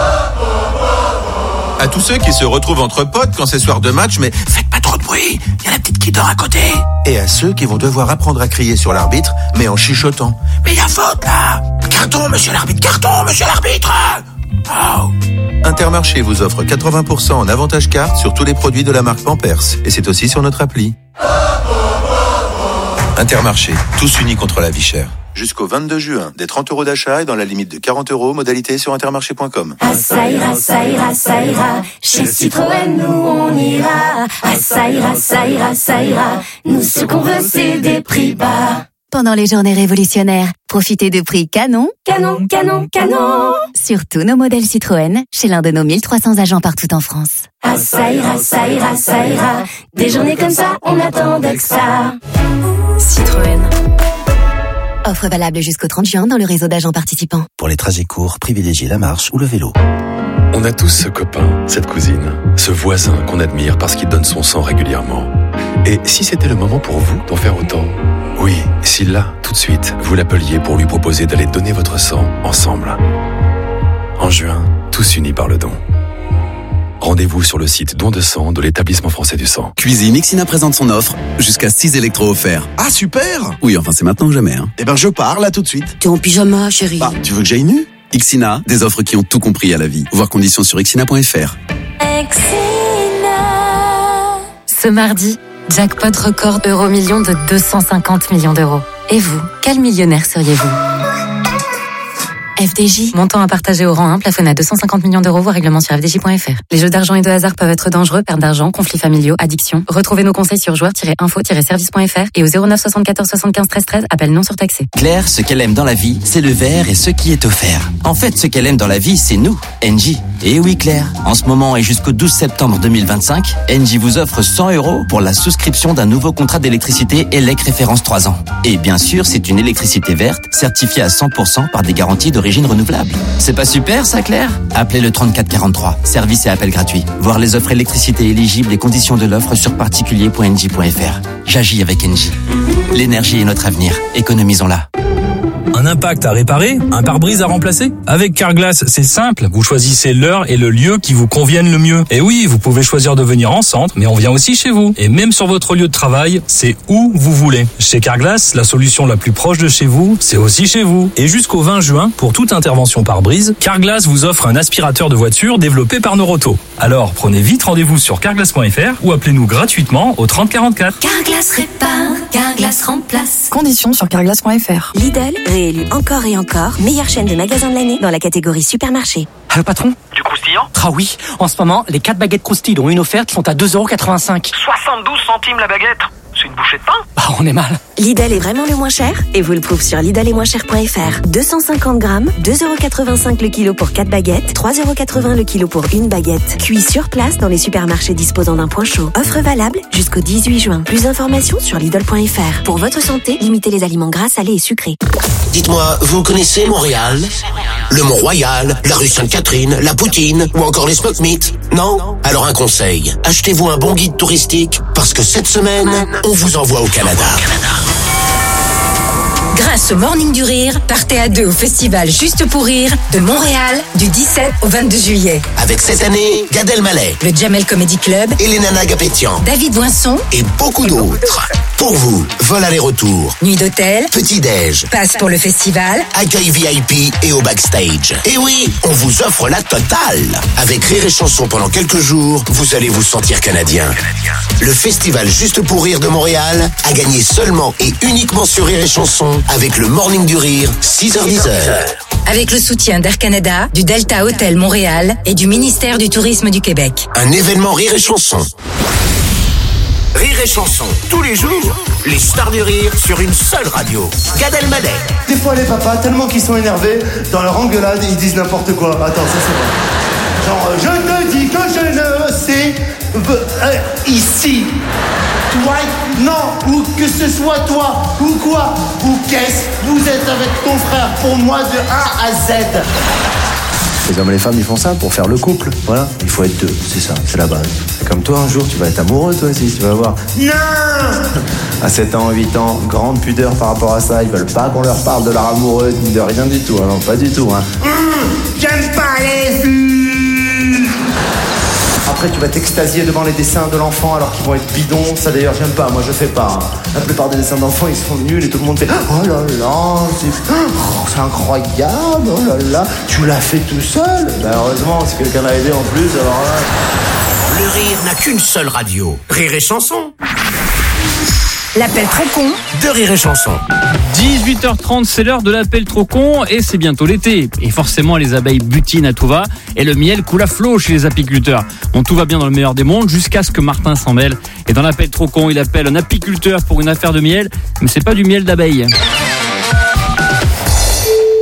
À tous ceux qui se retrouvent entre potes quand c'est soir de match, mais faites pas trop de bruit, il y a la petite qui dort à côté. Et à ceux qui vont devoir apprendre à crier sur l'arbitre, mais en chuchotant. Mais il y a faute là! Carton, monsieur l'arbitre, carton, monsieur l'arbitre! Oh. Intermarché vous offre quatre-vingts pour cent en avantage carte sur tous les produits de la marque Pampers. Et c'est aussi sur notre appli. Intermarché, tous unis contre la vie chère. Jusqu'au vingt-deux juin, des trente euros d'achat et dans la limite de quarante euros, modalité sur intermarché point com. Ah ça ira, ça ira, ça ira, chez Citroën nous on ira. Ah ça ira, ça ira, ça ira, nous ce qu'on veut c'est des prix bas. Pendant les journées révolutionnaires, profitez de prix canon, canon, canon, canon sur tous nos modèles Citroën, chez l'un de nos mille trois cents agents partout en France. Ah ça ira, ça ira, ça ira, des journées comme ça, on attendait que ça. Citroën. Offre valable jusqu'au trente juin dans le réseau d'agents participants. Pour les trajets courts, privilégiez la marche ou le vélo. On a tous ce copain, cette cousine, ce voisin qu'on admire parce qu'il donne son sang régulièrement. Et si c'était le moment pour vous d'en faire autant ? Oui, si là, tout de suite, vous l'appeliez pour lui proposer d'aller donner votre sang ensemble. En juin, tous unis par le don. Rendez-vous sur le site don de sang de l'établissement français du sang. Cuisine, Ixina présente son offre. Jusqu'à six électros offerts. Ah, super! Oui, enfin, c'est maintenant ou jamais. Hein. Eh ben, je pars, là, tout de suite. T'es en pyjama, chérie. Bah, tu veux que j'aille nu? Ixina, des offres qui ont tout compris à la vie. Voir conditions sur ixina point f r. Ixina. Ce mardi, jackpot record euro million de deux cent cinquante millions d'euros. Et vous, quel millionnaire seriez-vous? F D J. Montant à partager au rang un, plafonné à deux cent cinquante millions d'euros, voire règlement sur f d j point f r. Les jeux d'argent et de hasard peuvent être dangereux, perte d'argent, conflits familiaux, addiction. Retrouvez nos conseils sur joueurs tiret info tiret service point f r et au zéro neuf soixante-quatorze soixante-quinze treize treize, appel non surtaxé. Claire, ce qu'elle aime dans la vie, c'est le verre et ce qui est offert. En fait, ce qu'elle aime dans la vie, c'est nous, Engie. Et oui, Claire, en ce moment et jusqu'au douze septembre deux mille vingt-cinq, Engie vous offre cent euros pour la souscription d'un nouveau contrat d'électricité E L E C référence trois ans. Et bien sûr, c'est une électricité verte, certifiée à cent pour cent par des garanties d'origine renouvelable. C'est pas super, ça, Claire? Appelez le trente-quatre quarante-trois. Service et appel gratuit. Voir les offres électricité éligibles et conditions de l'offre sur particulier point engie point f r. J'agis avec Engie. L'énergie est notre avenir. Économisons-la. Un impact à réparer, un pare-brise à remplacer? Avec Carglass, c'est simple. Vous choisissez l'heure et le lieu qui vous conviennent le mieux. Et oui, vous pouvez choisir de venir en centre, mais on vient aussi chez vous. Et même sur votre lieu de travail, c'est où vous voulez. Chez Carglass, la solution la plus proche de chez vous, c'est aussi chez vous. Et jusqu'au vingt juin, pour toute intervention pare-brise, Carglass vous offre un aspirateur de voiture développé par Noroto. Alors, prenez vite rendez-vous sur carglass point f r ou appelez-nous gratuitement au trente quarante-quatre. Carglass répare, Carglass remplace. Conditions sur carglass point f r. Lidl, réélu encore et encore meilleure chaîne de magasins de l'année dans la catégorie supermarché. Allô patron? Du croustillant? Ah oui, en ce moment, les quatre baguettes croustilles dont une offerte sont à deux euros quatre-vingt-cinq. soixante-douze centimes la baguette. C'est une bouchée de pain? Bah on est mal. Lidl est vraiment le moins cher et vous le prouve sur lidl et moins cher point f r. deux cent cinquante grammes, deux euros quatre-vingt-cinq le kilo pour quatre baguettes, trois euros quatre-vingts le kilo pour une baguette. Cuit sur place dans les supermarchés disposant d'un point chaud. Offre valable jusqu'au dix-huit juin. Plus d'informations sur lidl point f r. Pour votre santé, limitez les aliments gras, salés et sucrés. Dites-moi, vous connaissez Montréal? Le Mont-Royal, la rue Sainte-Catherine, la Poutine ou encore les Smoke Meat? Non? Alors un conseil, achetez-vous un bon guide touristique parce que cette semaine, on vous envoie au Canada. Grâce au Morning du Rire, partez à deux au festival Juste pour Rire de Montréal du dix-sept au vingt-deux juillet. Avec cette année, Gad Elmaleh, le Jamel Comedy Club, Elena Nagapétian, David Boinson et beaucoup d'autres. Pour vous, vol aller-retour, nuit d'hôtel, petit-déj, passe pour le festival, accueil V I P et au backstage. Et oui, on vous offre la totale. Avec Rire et Chanson pendant quelques jours, vous allez vous sentir canadien. Le festival Juste pour Rire de Montréal a gagné seulement et uniquement sur Rire et Chanson avec le Morning du Rire, six heures dix heures. Avec le soutien d'Air Canada, du Delta Hotel Montréal et du ministère du Tourisme du Québec. Un événement Rire et Chanson. Rire et Chanson, tous les jours, les stars du rire sur une seule radio. Gad Elmaleh. Des fois les papas, tellement qu'ils sont énervés, dans leur engueulade, ils disent n'importe quoi. Attends, ça c'est vrai. Genre, je te dis que je ne sais... Euh, ici. Toi, non, ou que ce soit toi, ou quoi, ou qu'est-ce, vous êtes avec ton frère, pour moi de A à Z. Les hommes et les femmes, ils font ça pour faire le couple. Voilà, il faut être deux, c'est ça, c'est la base. Et comme toi, un jour, tu vas être amoureux, toi aussi, tu vas voir. Non. À sept ans, huit ans, grande pudeur par rapport à ça. Ils veulent pas qu'on leur parle de leur amoureux, ni de rien du tout. Hein, non, pas du tout. Hein. Mmh, j'aime pas les filles. Après, tu vas t'extasier devant les dessins de l'enfant alors qu'ils vont être bidons. Ça, d'ailleurs, j'aime pas. Moi, je fais pas. Hein. La plupart des dessins d'enfants, ils sont nuls et tout le monde fait « Oh là là, c'est, oh, c'est incroyable. Oh là là, tu l'as fait tout seul. » Ben, heureusement, si quelqu'un l'a aidé en plus, alors là... Le rire n'a qu'une seule radio. Rire et Chanson. L'appel trop con de Rire et Chanson. dix-huit heures trente, c'est l'heure de l'appel trop con et c'est bientôt l'été. Et forcément, les abeilles butinent à tout va et le miel coule à flot chez les apiculteurs. Bon, tout va bien dans le meilleur des mondes jusqu'à ce que Martin s'en mêle. Et dans l'appel trop con, il appelle un apiculteur pour une affaire de miel, mais c'est pas du miel d'abeille. Allô ?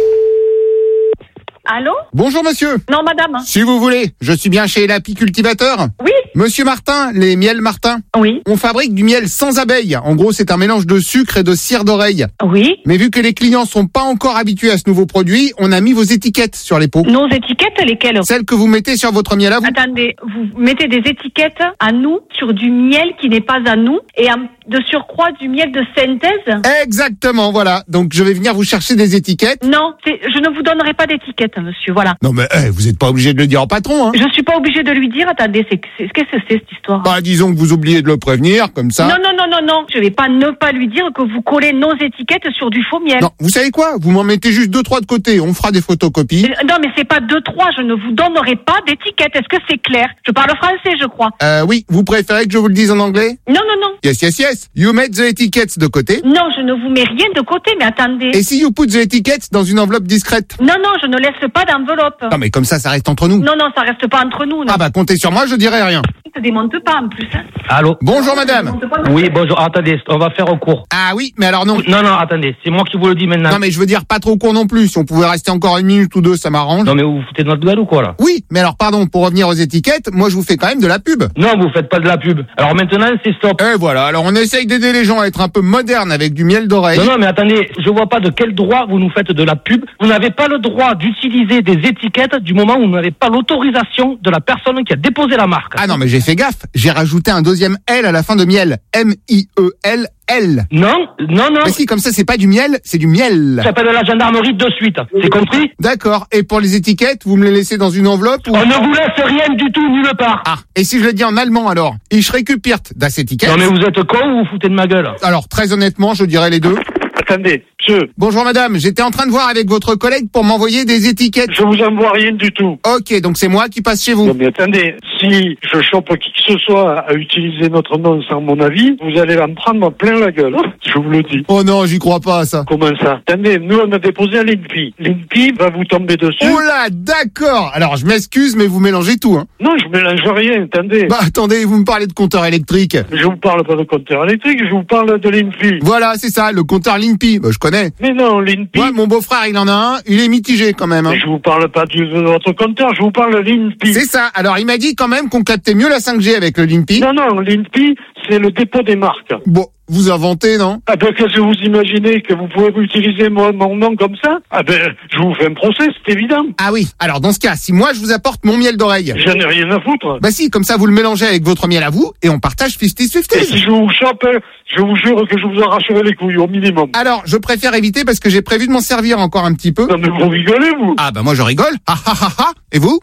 Bonjour monsieur. Non madame. Si vous voulez, je suis bien chez l'apicultivateur. Oui. Monsieur Martin, les miels Martin. Oui. On fabrique du miel sans abeilles. En gros, c'est un mélange de sucre et de cire d'oreille. Oui. Mais vu que les clients sont pas encore habitués à ce nouveau produit, on a mis vos étiquettes sur les pots. Nos étiquettes, lesquelles ? Celles que vous mettez sur votre miel à vous. Attendez, vous mettez des étiquettes à nous sur du miel qui n'est pas à nous et de surcroît du miel de synthèse ? Exactement, voilà. Donc je vais venir vous chercher des étiquettes. Non, c'est, je ne vous donnerai pas d'étiquettes, monsieur, voilà. Non mais eh, vous n'êtes pas obligé de le dire au patron, hein. Je suis pas obligé de lui dire, attendez, c'est, c'est, qu'est-ce que c'est cette histoire ? Bah disons que vous oubliez de le prévenir, comme ça. Non, non, non, non, non, je vais pas ne pas lui dire que vous collez nos étiquettes sur du faux miel. Non, vous savez quoi ? Vous m'en mettez juste deux, trois de côté, on fera des photocopies. Euh, non mais c'est pas deux, trois, je ne vous donnerai pas d'étiquettes, est-ce que c'est clair ? Je parle français, je crois. Euh, oui, vous préférez que je vous le dise en anglais ? Non, non, non. Yes, yes, yes. You made the etiquettes de côté. Non, je ne vous mets rien de côté, mais attendez. Et si you put the etiquettes dans une enveloppe discrète ? Non, non, je ne laisse pas d'enveloppe. Non, mais comme ça, ça reste entre nous. Non, non, ça reste pas entre nous. Non. Ah bah, comptez sur moi, je dirai rien. Ne te démonte pas, en plus. Hein. Allô ? Bonjour, madame. Oui, bonjour. Attendez, on va faire au court. Ah oui, mais alors non. Non, non, attendez, c'est moi qui vous le dis maintenant. Non, mais je veux dire pas trop court non plus. Si on pouvait rester encore une minute ou deux, ça m'arrange. Non, mais vous vous foutez de notre gueule ou quoi, là ? Oui, mais alors, pardon, pour revenir aux étiquettes, moi, je vous fais quand même de la pub. Non, vous faites pas de la pub. Alors maintenant, c'est stop. Et voilà, alors on essaye d'aider les gens à être un peu modernes avec du miel d'oreille. Non, non, mais attendez, je vois pas de quel droit vous nous faites de la pub. Vous n'avez pas le droit d'utiliser des étiquettes du moment où vous n'avez pas l'autorisation de la personne qui a déposé la marque. Ah non, mais j'ai fait gaffe. J'ai rajouté un deuxième L à la fin de miel. M I E L L. Non, non, non. Mais si, comme ça, c'est pas du miel, c'est du miel. J'appelle la gendarmerie de suite. C'est compris ? D'accord. Et pour les étiquettes, vous me les laissez dans une enveloppe ou... On ne vous laisse rien du tout, nulle part. Ah. Et si je le dis en allemand, alors? Ich récupère das Etikett. Non, mais vous êtes con ou vous foutez de ma gueule? Alors, très honnêtement, je dirais les deux. Attendez, monsieur. Bonjour madame, j'étais en train de voir avec votre collègue pour m'envoyer des étiquettes. Je vous envoie rien du tout. Ok, donc c'est moi qui passe chez vous. Non mais attendez, si je chope qui que ce soit à utiliser notre nom sans mon avis, vous allez en prendre plein la gueule, je vous le dis. Oh non, j'y crois pas ça. Comment ça? Attendez, nous on a déposé à l'I N P I. L'I N P I va vous tomber dessus. Oh là, d'accord. Alors je m'excuse, mais vous mélangez tout, hein. Non, je mélange rien, attendez. Bah attendez, vous me parlez de compteur électrique. Je vous parle pas de compteur électrique, je vous parle de l'I N P I. Voilà, c'est ça, le compteur l'I N P I. Bah je connais. Mais non, l'I N P I... Ouais, mon beau-frère, il en a un, il est mitigé quand même. Hein. Mais je vous parle pas du, de votre compteur, je vous parle de l'I N P I. C'est ça, alors il m'a dit quand même qu'on captait mieux la cinq G avec le l'I N P I. Non, non, l'I N P I, c'est le dépôt des marques. Bon, vous inventez, non? Ah ben, qu'est-ce que vous imaginez que vous pouvez utiliser mon, mon nom comme ça? Ah ben, je vous fais un procès, c'est évident. Ah oui, alors dans ce cas, si moi je vous apporte mon miel d'oreille... J'en ai rien à foutre. Bah si, comme ça vous le mélangez avec votre miel à vous, et on partage cinquante cinquante. Et si je vous chope, je vous jure que je vous arracherai les couilles, au minimum. Alors, je préfère éviter parce que j'ai prévu de m'en servir encore un petit peu. Non mais vous rigolez, vous? Ah bah moi je rigole. Ah ah ah ah. Et vous?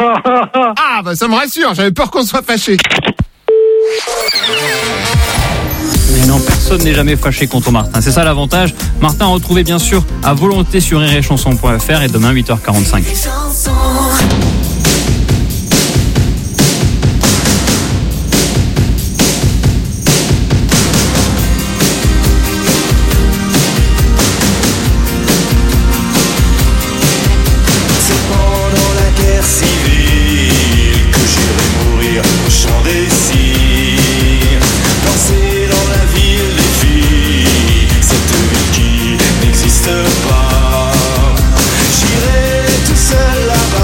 Ah bah ça me rassure, j'avais peur qu'on soit fâché. Mais non, personne n'est jamais fâché contre Martin. C'est ça l'avantage. Martin, retrouvez bien sûr à volonté sur rire et chanson point f r et demain huit heures quarante-cinq. J'irai tout seul là-bas.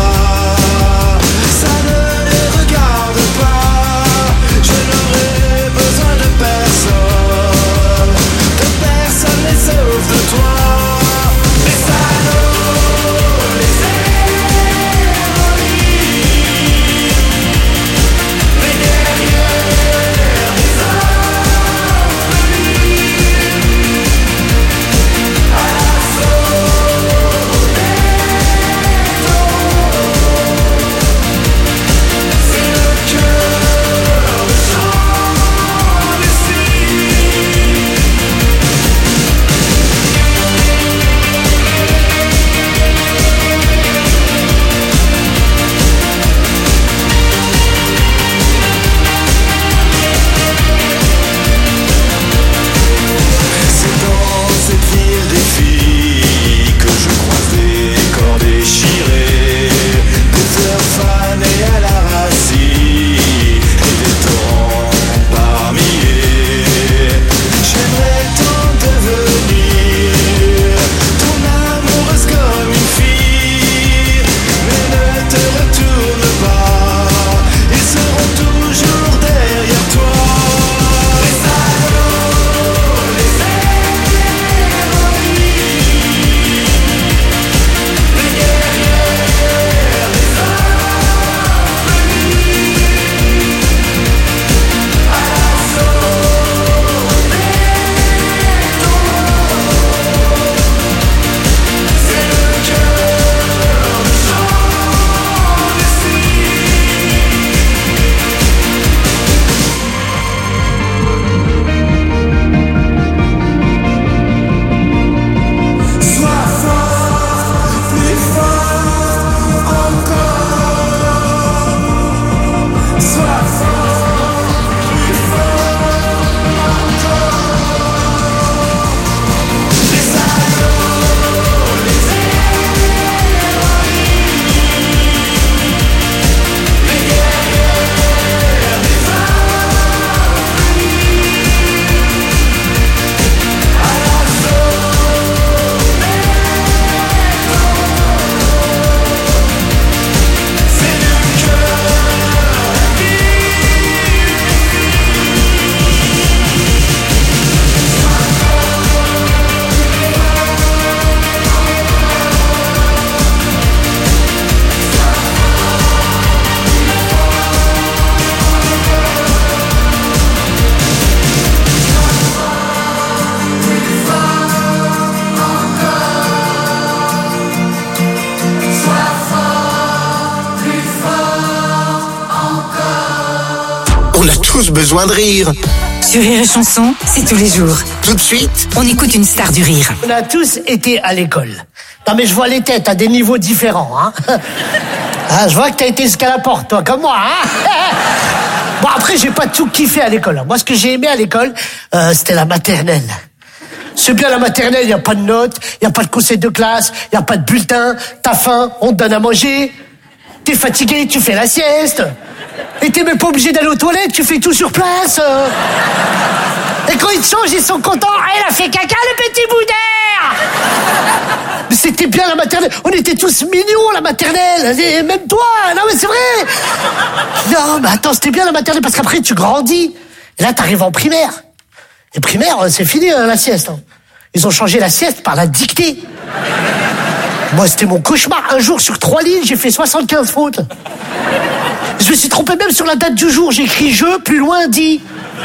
tous besoin de rire. Sur Rire et Chanson, c'est tous les jours. Tout de suite, on écoute une star du rire. On a tous été à l'école. Non mais je vois les têtes à des niveaux différents. Hein. Ah, je vois que t'as été jusqu'à la porte, toi, comme moi. Hein. Bon, après, j'ai pas tout kiffé à l'école. Moi, ce que j'ai aimé à l'école, euh, c'était la maternelle. C'est bien la maternelle, il n'y a pas de notes, il n'y a pas de conseil de classe, il n'y a pas de bulletin, t'as faim, on te donne à manger, t'es fatigué, tu fais la sieste, et t'es même pas obligé d'aller aux toilettes, tu fais tout sur place. Et quand ils te changent, ils sont contents, elle a fait caca le petit bout d'air. Mais c'était bien la maternelle, on était tous mignons la maternelle, et même toi, non mais c'est vrai. Non mais attends, c'était bien la maternelle, parce qu'après tu grandis, et là t'arrives en primaire. Et primaire, c'est fini hein, la sieste. Hein. Ils ont changé la sieste par la dictée. Moi, c'était mon cauchemar. Un jour, sur trois lignes, j'ai fait soixante-quinze fautes. Je me suis trompé même sur la date du jour. J'ai écrit « je », plus loin, « dit ».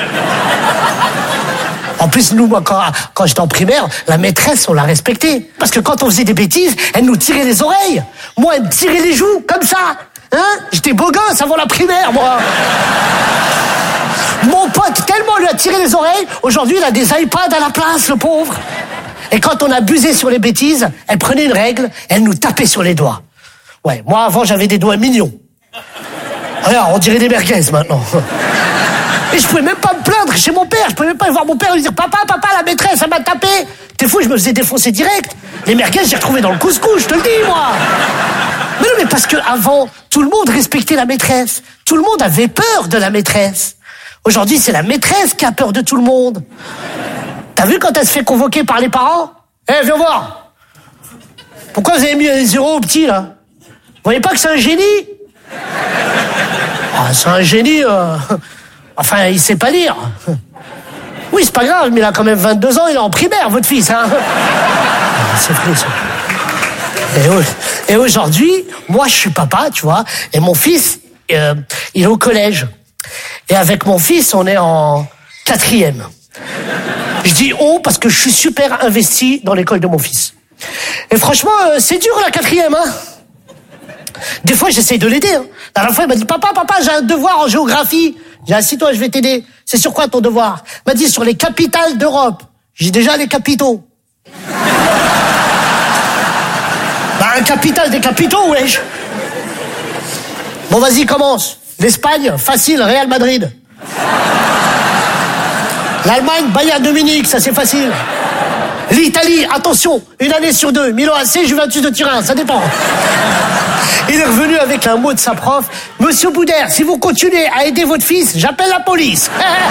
En plus, nous, moi, quand, quand j'étais en primaire, la maîtresse, on l'a respectée. Parce que quand on faisait des bêtises, elle nous tirait les oreilles. Moi, elle me tirait les joues, comme ça. Hein? J'étais beau gosse avant la primaire, moi. Mon pote, tellement lui a tiré les oreilles, aujourd'hui il a des iPads à la place, le pauvre. Et quand on abusait sur les bêtises, elle prenait une règle, elle nous tapait sur les doigts. Ouais, moi avant j'avais des doigts mignons. Regarde, on dirait des merguez maintenant. Et je pouvais même pas me plaindre chez mon père, je pouvais même pas voir mon père et lui dire « Papa, papa, la maîtresse, elle m'a tapé !» T'es fou, je me faisais défoncer direct. Les merguez, j'ai retrouvé dans le couscous, je te le dis, moi. Mais non, mais parce que avant, tout le monde respectait la maîtresse. Tout le monde avait peur de la maîtresse. Aujourd'hui, c'est la maîtresse qui a peur de tout le monde. T'as vu quand elle se fait convoquer par les parents ? Eh, hey, viens voir. Pourquoi vous avez mis un zéro au petit, là ? Vous voyez pas que c'est un génie ? Ah, c'est un génie... Euh... Enfin, il sait pas lire. Oui, c'est pas grave, mais il a quand même vingt-deux ans, il est en primaire, votre fils, hein ? C'est vrai, ça. Et, et aujourd'hui, moi, je suis papa, tu vois, et mon fils, euh, il est au collège. Et avec mon fils, on est en quatrième. Je dis on parce que je suis super investi dans l'école de mon fils. Et franchement, euh, c'est dur la quatrième, hein. Des fois, j'essaye de l'aider. Hein. La dernière fois, il m'a dit, papa, papa, j'ai un devoir en géographie. J'ai dit, assis-toi, je vais t'aider. C'est sur quoi ton devoir ? Il m'a dit, sur les capitales d'Europe. J'ai déjà les capitaux. Bah, un capital des capitaux, wesh. Bon, vas-y, commence. L'Espagne, facile, Real Madrid. L'Allemagne, Bayern de Munich, ça c'est facile. L'Italie, attention, une année sur deux, Milan A C, Juventus de Turin, ça dépend. Il est revenu avec un mot de sa prof. Monsieur Boudère, si vous continuez à aider votre fils, j'appelle la police.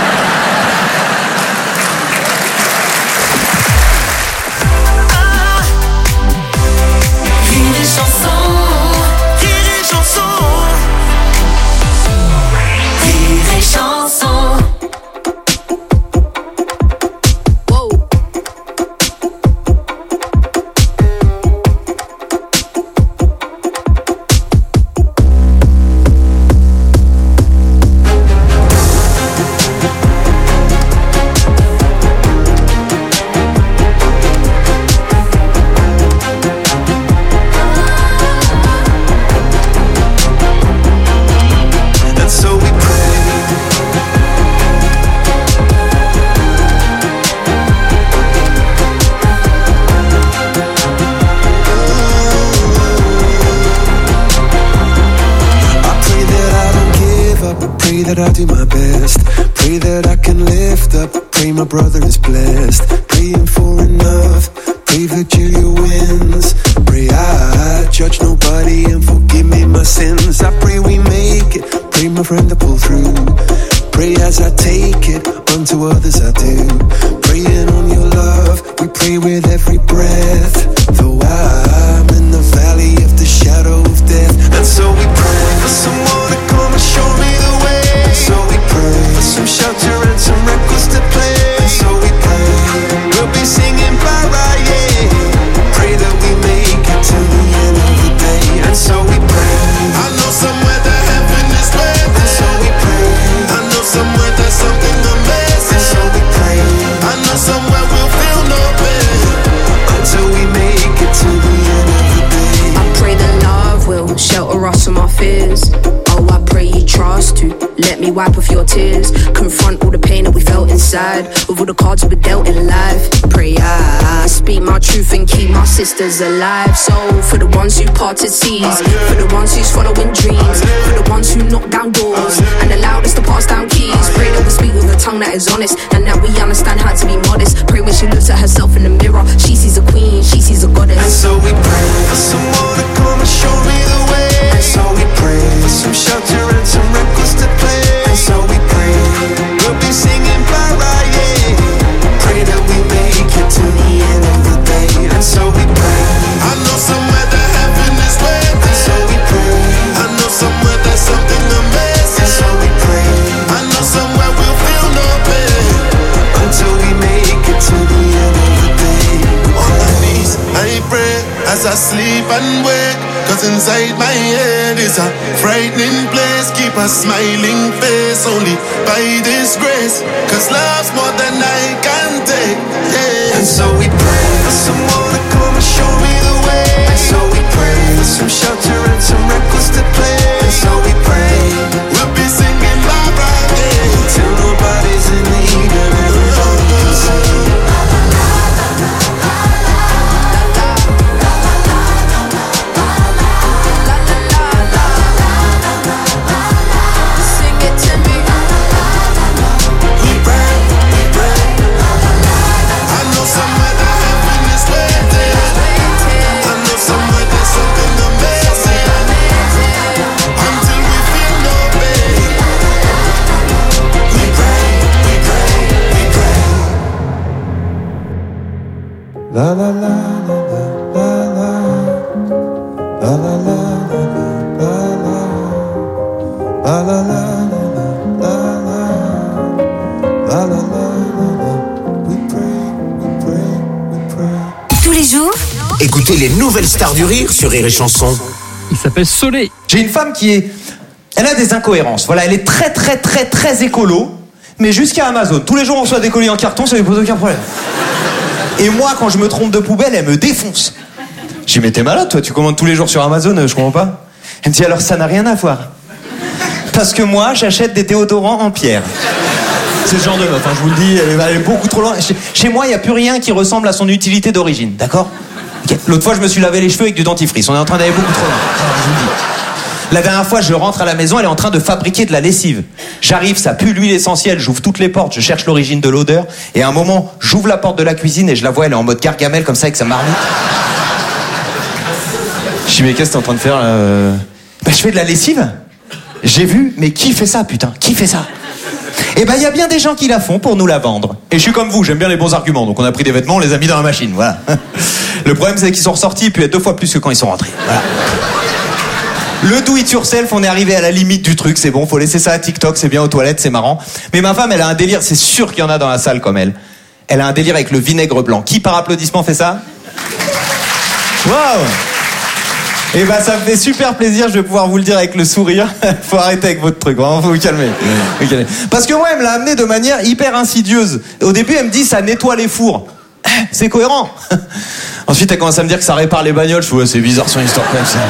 that I do my best. Pray that I can lift up. Pray my brother is blessed. Praying for enough. Pray Virgilia wins. Pray I judge nobody and forgive me my sins. I pray we make it. Pray my friend to pull through. Pray as I take it. Unto others I do. Praying on your love. We pray with every breath. Though I'm in the valley of the shadow of death. And so we pray for someone to come and show me the way. And so we pray for some shelter and some records to play. And so we pray we'll be singing bye-bye, yeah. Pray that we make it to the end of the day. And so we pray. I know somewhere that heaven is waiting. And so we pray. I know somewhere there's something amazing. And so we pray. I know somewhere we'll feel no pain until we make it to the end of the day. I pray that love will shelter us from our fears. Oh, I pray you trust to Let me wipe off your tears. Confront all the pain that we felt inside. With all the cards we were dealt in life. Pray I speak my truth and keep my sisters alive. So for the ones who parted seas, for the ones who's following dreams, for the ones who knock down doors and allowed us to pass down keys. Pray that we speak with a tongue that is honest and that we understand how to be modest. Pray when she looks at herself in the mirror, she sees a queen, she sees a goddess. And so we pray for someone to come and show me the way. And so we pray for some shelter and some records to play. And so we pray we'll be singing Mariah. Pray that we make it to the end of the day. And so we pray. I know somewhere that heaven is waiting. And so we pray. I know somewhere there's something amazing. And so we pray. I know somewhere we'll feel no pain until we make it to the end of the day. On my knees, I pray as I sleep and wake. Cause inside my head is a frightening place. Keep a smiling face only by this grace. Cause love's more than I can take, yeah. And so we pray for someone to come and show me the way. And so we pray for some shelter and some records to play. And so we pray we'll be singing bye bye, yeah, till nobody's in need and everybody can sing. La la la la la la la la la la la la la Tous les jours, écoutez les nouvelles stars du rire sur Rire et Chanson. Il s'appelle Soleil. J'ai une femme qui est... Elle a des incohérences. Voilà, elle est très très très très écolo, mais jusqu'à Amazon. Tous les jours on reçoit des colis en carton, ça lui pose aucun problème. Et moi, quand je me trompe de poubelle, elle me défonce. Je dis, mais t'es malade, toi, tu commandes tous les jours sur Amazon, je comprends pas. Elle me dit, alors ça n'a rien à voir. Parce que moi, j'achète des déodorants en pierre. C'est ce genre de meuf, hein, je vous le dis, elle est, elle est beaucoup trop loin. Chez, chez moi, il n'y a plus rien qui ressemble à son utilité d'origine, d'accord? Okay. L'autre fois, je me suis lavé les cheveux avec du dentifrice. On est en train d'aller beaucoup trop loin. Alors, je vous le dis. La dernière fois, je rentre à la maison, elle est en train de fabriquer de la lessive. J'arrive, ça pue l'huile essentielle, j'ouvre toutes les portes, je cherche l'origine de l'odeur, et à un moment, j'ouvre la porte de la cuisine et je la vois, elle est en mode Gargamel, comme ça, avec sa marmite. Je dis, mais qu'est-ce que t'es en train de faire, là? Ben, je fais de la lessive. J'ai vu, mais qui fait ça, putain? Qui fait ça? Eh ben, il y a bien des gens qui la font pour nous la vendre. Et je suis comme vous, j'aime bien les bons arguments, donc on a pris des vêtements, on les a mis dans la machine, voilà. Le problème, c'est qu'ils sont ressortis, puis il y a deux fois plus que quand ils sont rentrés, voilà. Le do it yourself, on est arrivé à la limite du truc, c'est bon, faut laisser ça à TikTok, c'est bien aux toilettes, c'est marrant. Mais ma femme, elle a un délire, c'est sûr qu'il y en a dans la salle comme elle. Elle a un délire avec le vinaigre blanc. Qui par applaudissement fait ça? Waouh! Et bah ça me fait super plaisir, je vais pouvoir vous le dire avec le sourire. Faut arrêter avec votre truc, vraiment, faut vous calmer. vous calmer. Parce que moi, elle me l'a amené de manière hyper insidieuse. Au début, elle me dit, ça nettoie les fours. C'est cohérent. Ensuite, elle commence à me dire que ça répare les bagnoles. Je trouve, ouais, c'est bizarre son histoire quand même, ça.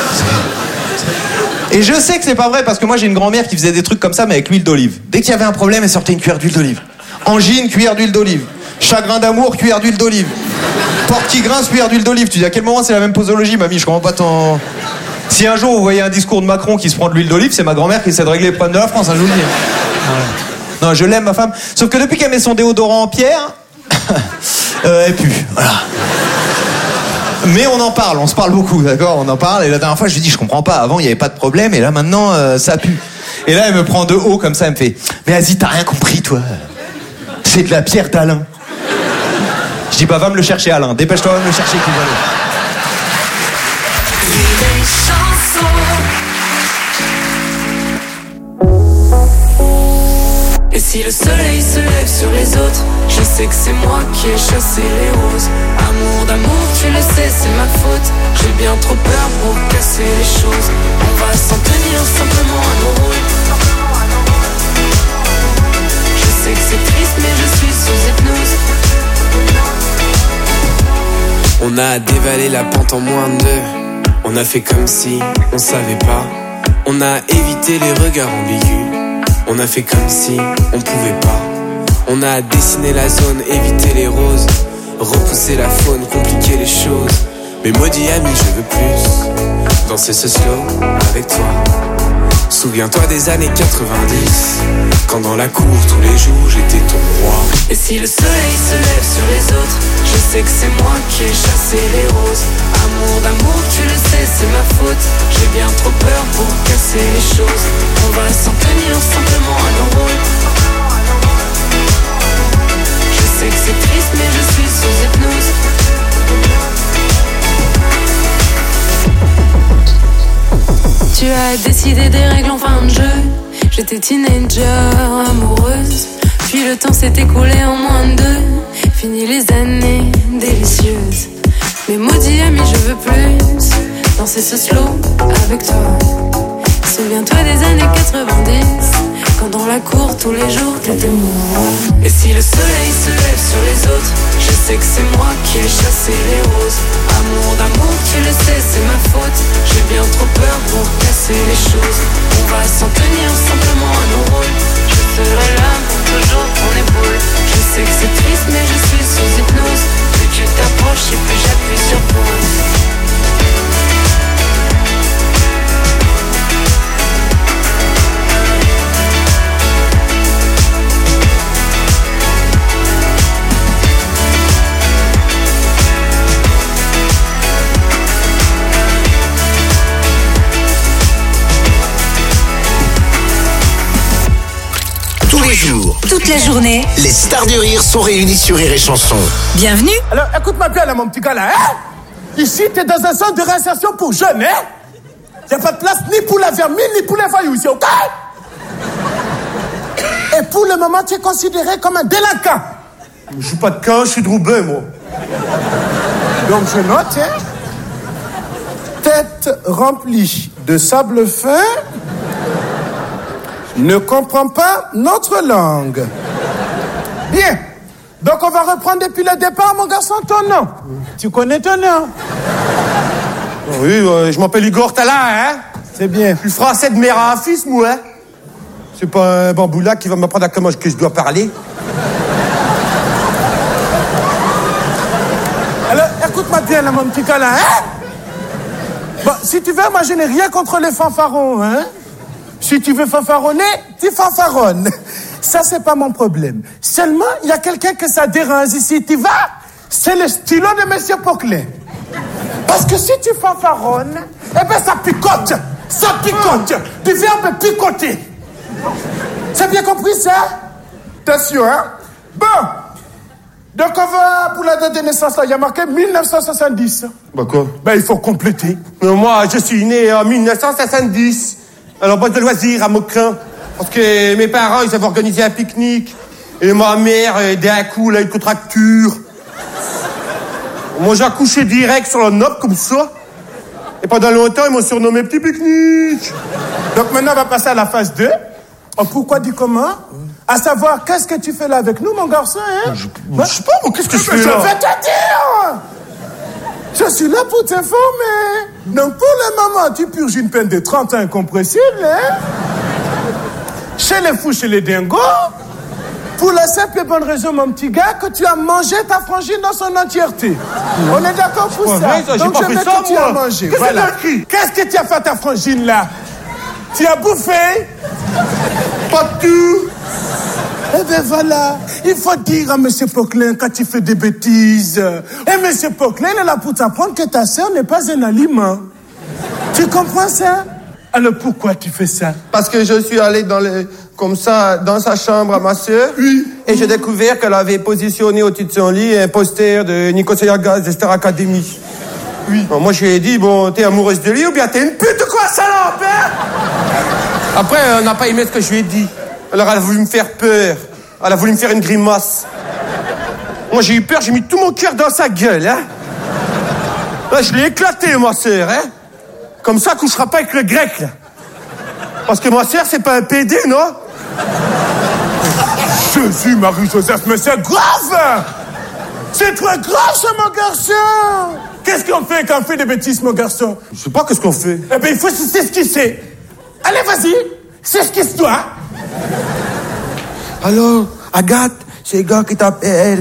Et je sais que c'est pas vrai parce que moi j'ai une grand-mère qui faisait des trucs comme ça mais avec l'huile d'olive. Dès qu'il y avait un problème, elle sortait une cuillère d'huile d'olive. Angine, cuillère d'huile d'olive. Chagrin d'amour, cuillère d'huile d'olive. Porte qui grince, cuillère d'huile d'olive. Tu dis à quel moment c'est la même posologie, mamie? Je comprends pas ton... Si un jour vous voyez un discours de Macron qui se prend de l'huile d'olive, c'est ma grand-mère qui essaie de régler les problèmes de la France, hein, je vous le dis. Non, je l'aime ma femme. Sauf que depuis qu'elle met son déodorant en pierre, euh, elle pue. Voilà. Mais on en parle, on se parle beaucoup, d'accord? On en parle, et la dernière fois je lui dis, je comprends pas, avant il n'y avait pas de problème, et là maintenant euh, ça pue. Et là elle me prend de haut comme ça, elle me fait, mais vas-y, t'as rien compris toi, c'est de la pierre d'Alain. Je dis, bah va me le chercher Alain, dépêche-toi, va me le chercher, qui va le... Et si le soleil se lève sur les autres, je sais que c'est moi qui ai chassé les roses. Amour d'amour, tu le sais, c'est ma faute. J'ai bien trop peur pour casser les choses. On va s'en tenir simplement à nos rôles. Je sais que c'est triste, mais je suis sous hypnose. On a dévalé la pente en moins de deux. On a fait comme si on savait pas. On a évité les regards ambigus. On a fait comme si on pouvait pas. On a dessiné la zone, évité les roses, repousser la faune, compliquer les choses. Mais maudit ami, je veux plus danser ce slow avec toi. Souviens-toi des années quatre-vingt-dix, quand dans la cour tous les jours j'étais ton roi. Et si le soleil se lève sur les autres, je sais que c'est moi qui ai chassé les roses. Amour d'amour, tu le sais, c'est ma faute. J'ai bien trop peur pour casser les choses. On va s'en tenir simplement à nos rôles. Je sais que c'est triste mais je suis sous hypnose. Tu as décidé des règles en fin de jeu. J'étais teenager, amoureuse. Puis le temps s'est écoulé en moins de deux. Fini les années délicieuses. Mais maudit ami, je veux plus danser ce slow avec toi. Souviens-toi des années quatre-vingt-dix, quand dans la cour tous les jours t'étais moi. Et si le soleil se lève sur les autres, je sais que c'est moi qui ai chassé les roses. Amour d'amour, tu le sais, c'est ma faute. J'ai bien trop peur pour casser les choses. On va s'en tenir simplement à nos rôles. Je serai là pour toujours ton épaule. Je sais que c'est triste mais je suis sous hypnose. Plus tu t'approches et plus j'appuie sur pause. Tous les jours, toute la journée, les stars du rire sont réunies sur Rire et Chanson. Bienvenue. Alors, écoute-moi bien là, mon petit gars là, hein. Ici, t'es dans un centre de réinsertion pour jeunes, hein. Y'a pas de place ni pour la vermine, ni pour les voyous ici, ok? Et pour le moment, tu es considéré comme un délinquant. Je suis pas de camp, je suis de Roubaix, moi. Donc, je note, hein. Tête remplie de sable fin, ne comprend pas notre langue. Bien. Donc, on va reprendre depuis le départ, mon garçon, ton nom. Tu connais ton nom? Oui, euh, je m'appelle Igor Tala, hein. C'est bien. Je suis français de mère à fils, moi, hein. C'est pas un bamboula qui va m'apprendre à comment que je dois parler. Alors, écoute-moi bien, là, mon petit gars, là, hein. Bon, si tu veux, moi, je n'ai rien contre les fanfarons, hein. Si tu veux fanfaronner, tu fanfaronnes. Ça, c'est pas mon problème. Seulement, il y a quelqu'un que ça dérange ici. Tu vas, c'est le stylo de Monsieur Poquelin. Parce que si tu fanfaronnes, eh ben ça picote. Ça picote. Du verbe picoter. C'est bien compris, ça? Attention, hein? Bon. Donc, on va, pour la date de naissance, là, il y a marqué mille neuf cent soixante-dix. Bah quoi? Ben, il faut compléter. Mais moi, je suis né en mille neuf cent soixante-dix. Alors, boîte de loisirs à Maucrin. Parce que mes parents, ils avaient organisé un pique-nique. Et ma mère, d'un coup, là, une contracture. Moi, j'ai accouché direct sur la nappe, comme ça. Et pendant longtemps, ils m'ont surnommé Petit Pique-nique. Donc maintenant, on va passer à la phase deux. Oh, pourquoi dit comment? À savoir, qu'est-ce que tu fais là avec nous, mon garçon, hein? Je, je sais pas, moi, qu'est-ce que je fais là? Je vais te dire! Je suis là pour t'informer. Donc, pour le moment, tu purges une peine de trente ans incompressible, hein? Chez les fous, chez les dingos. Pour la simple et bonne raison, mon petit gars, que tu as mangé ta frangine dans son entièreté. Mmh. On est d'accord pour ça? Vrai, ça? Donc, je veux que ça, tu moi. as mangé. Qu'est-ce voilà. Qu'est-ce que tu as fait à ta frangine, là? Tu as bouffé? Pas tout. Eh ben voilà, il faut dire à M. Poquelin quand tu fais des bêtises. Et M. Poquelin est là pour t'apprendre que ta sœur n'est pas un aliment. Tu comprends ça? Alors pourquoi tu fais ça? Parce que je suis allé dans le, comme ça dans sa chambre à ma sœur. Oui. Et j'ai découvert qu'elle avait positionné au-dessus de son lit un poster de Nico Sayagaz de Star Academy. Oui. Bon, moi je lui ai dit, bon, t'es amoureuse de lui ou bien t'es une pute quoi, salope, hein? Après, elle n'a pas aimé ce que je lui ai dit. Alors elle a voulu me faire peur. Elle a voulu me faire une grimace. Moi j'ai eu peur, j'ai mis tout mon cœur dans sa gueule, hein. Là je l'ai éclaté, ma sœur, hein. Comme ça, elle couchera pas avec le grec, là. Parce que ma sœur, c'est pas un P D, non? Jésus, Marie-Joseph, mais c'est grave! C'est très grave, ça, mon garçon! Qu'est-ce qu'on fait quand on fait des bêtises, mon garçon? Je sais pas qu'est-ce qu'on fait. Eh ben, il faut s'esquisser. Allez, vas-y, s'esquisse-toi. Allô, Agathe, c'est le gars qui t'appelle.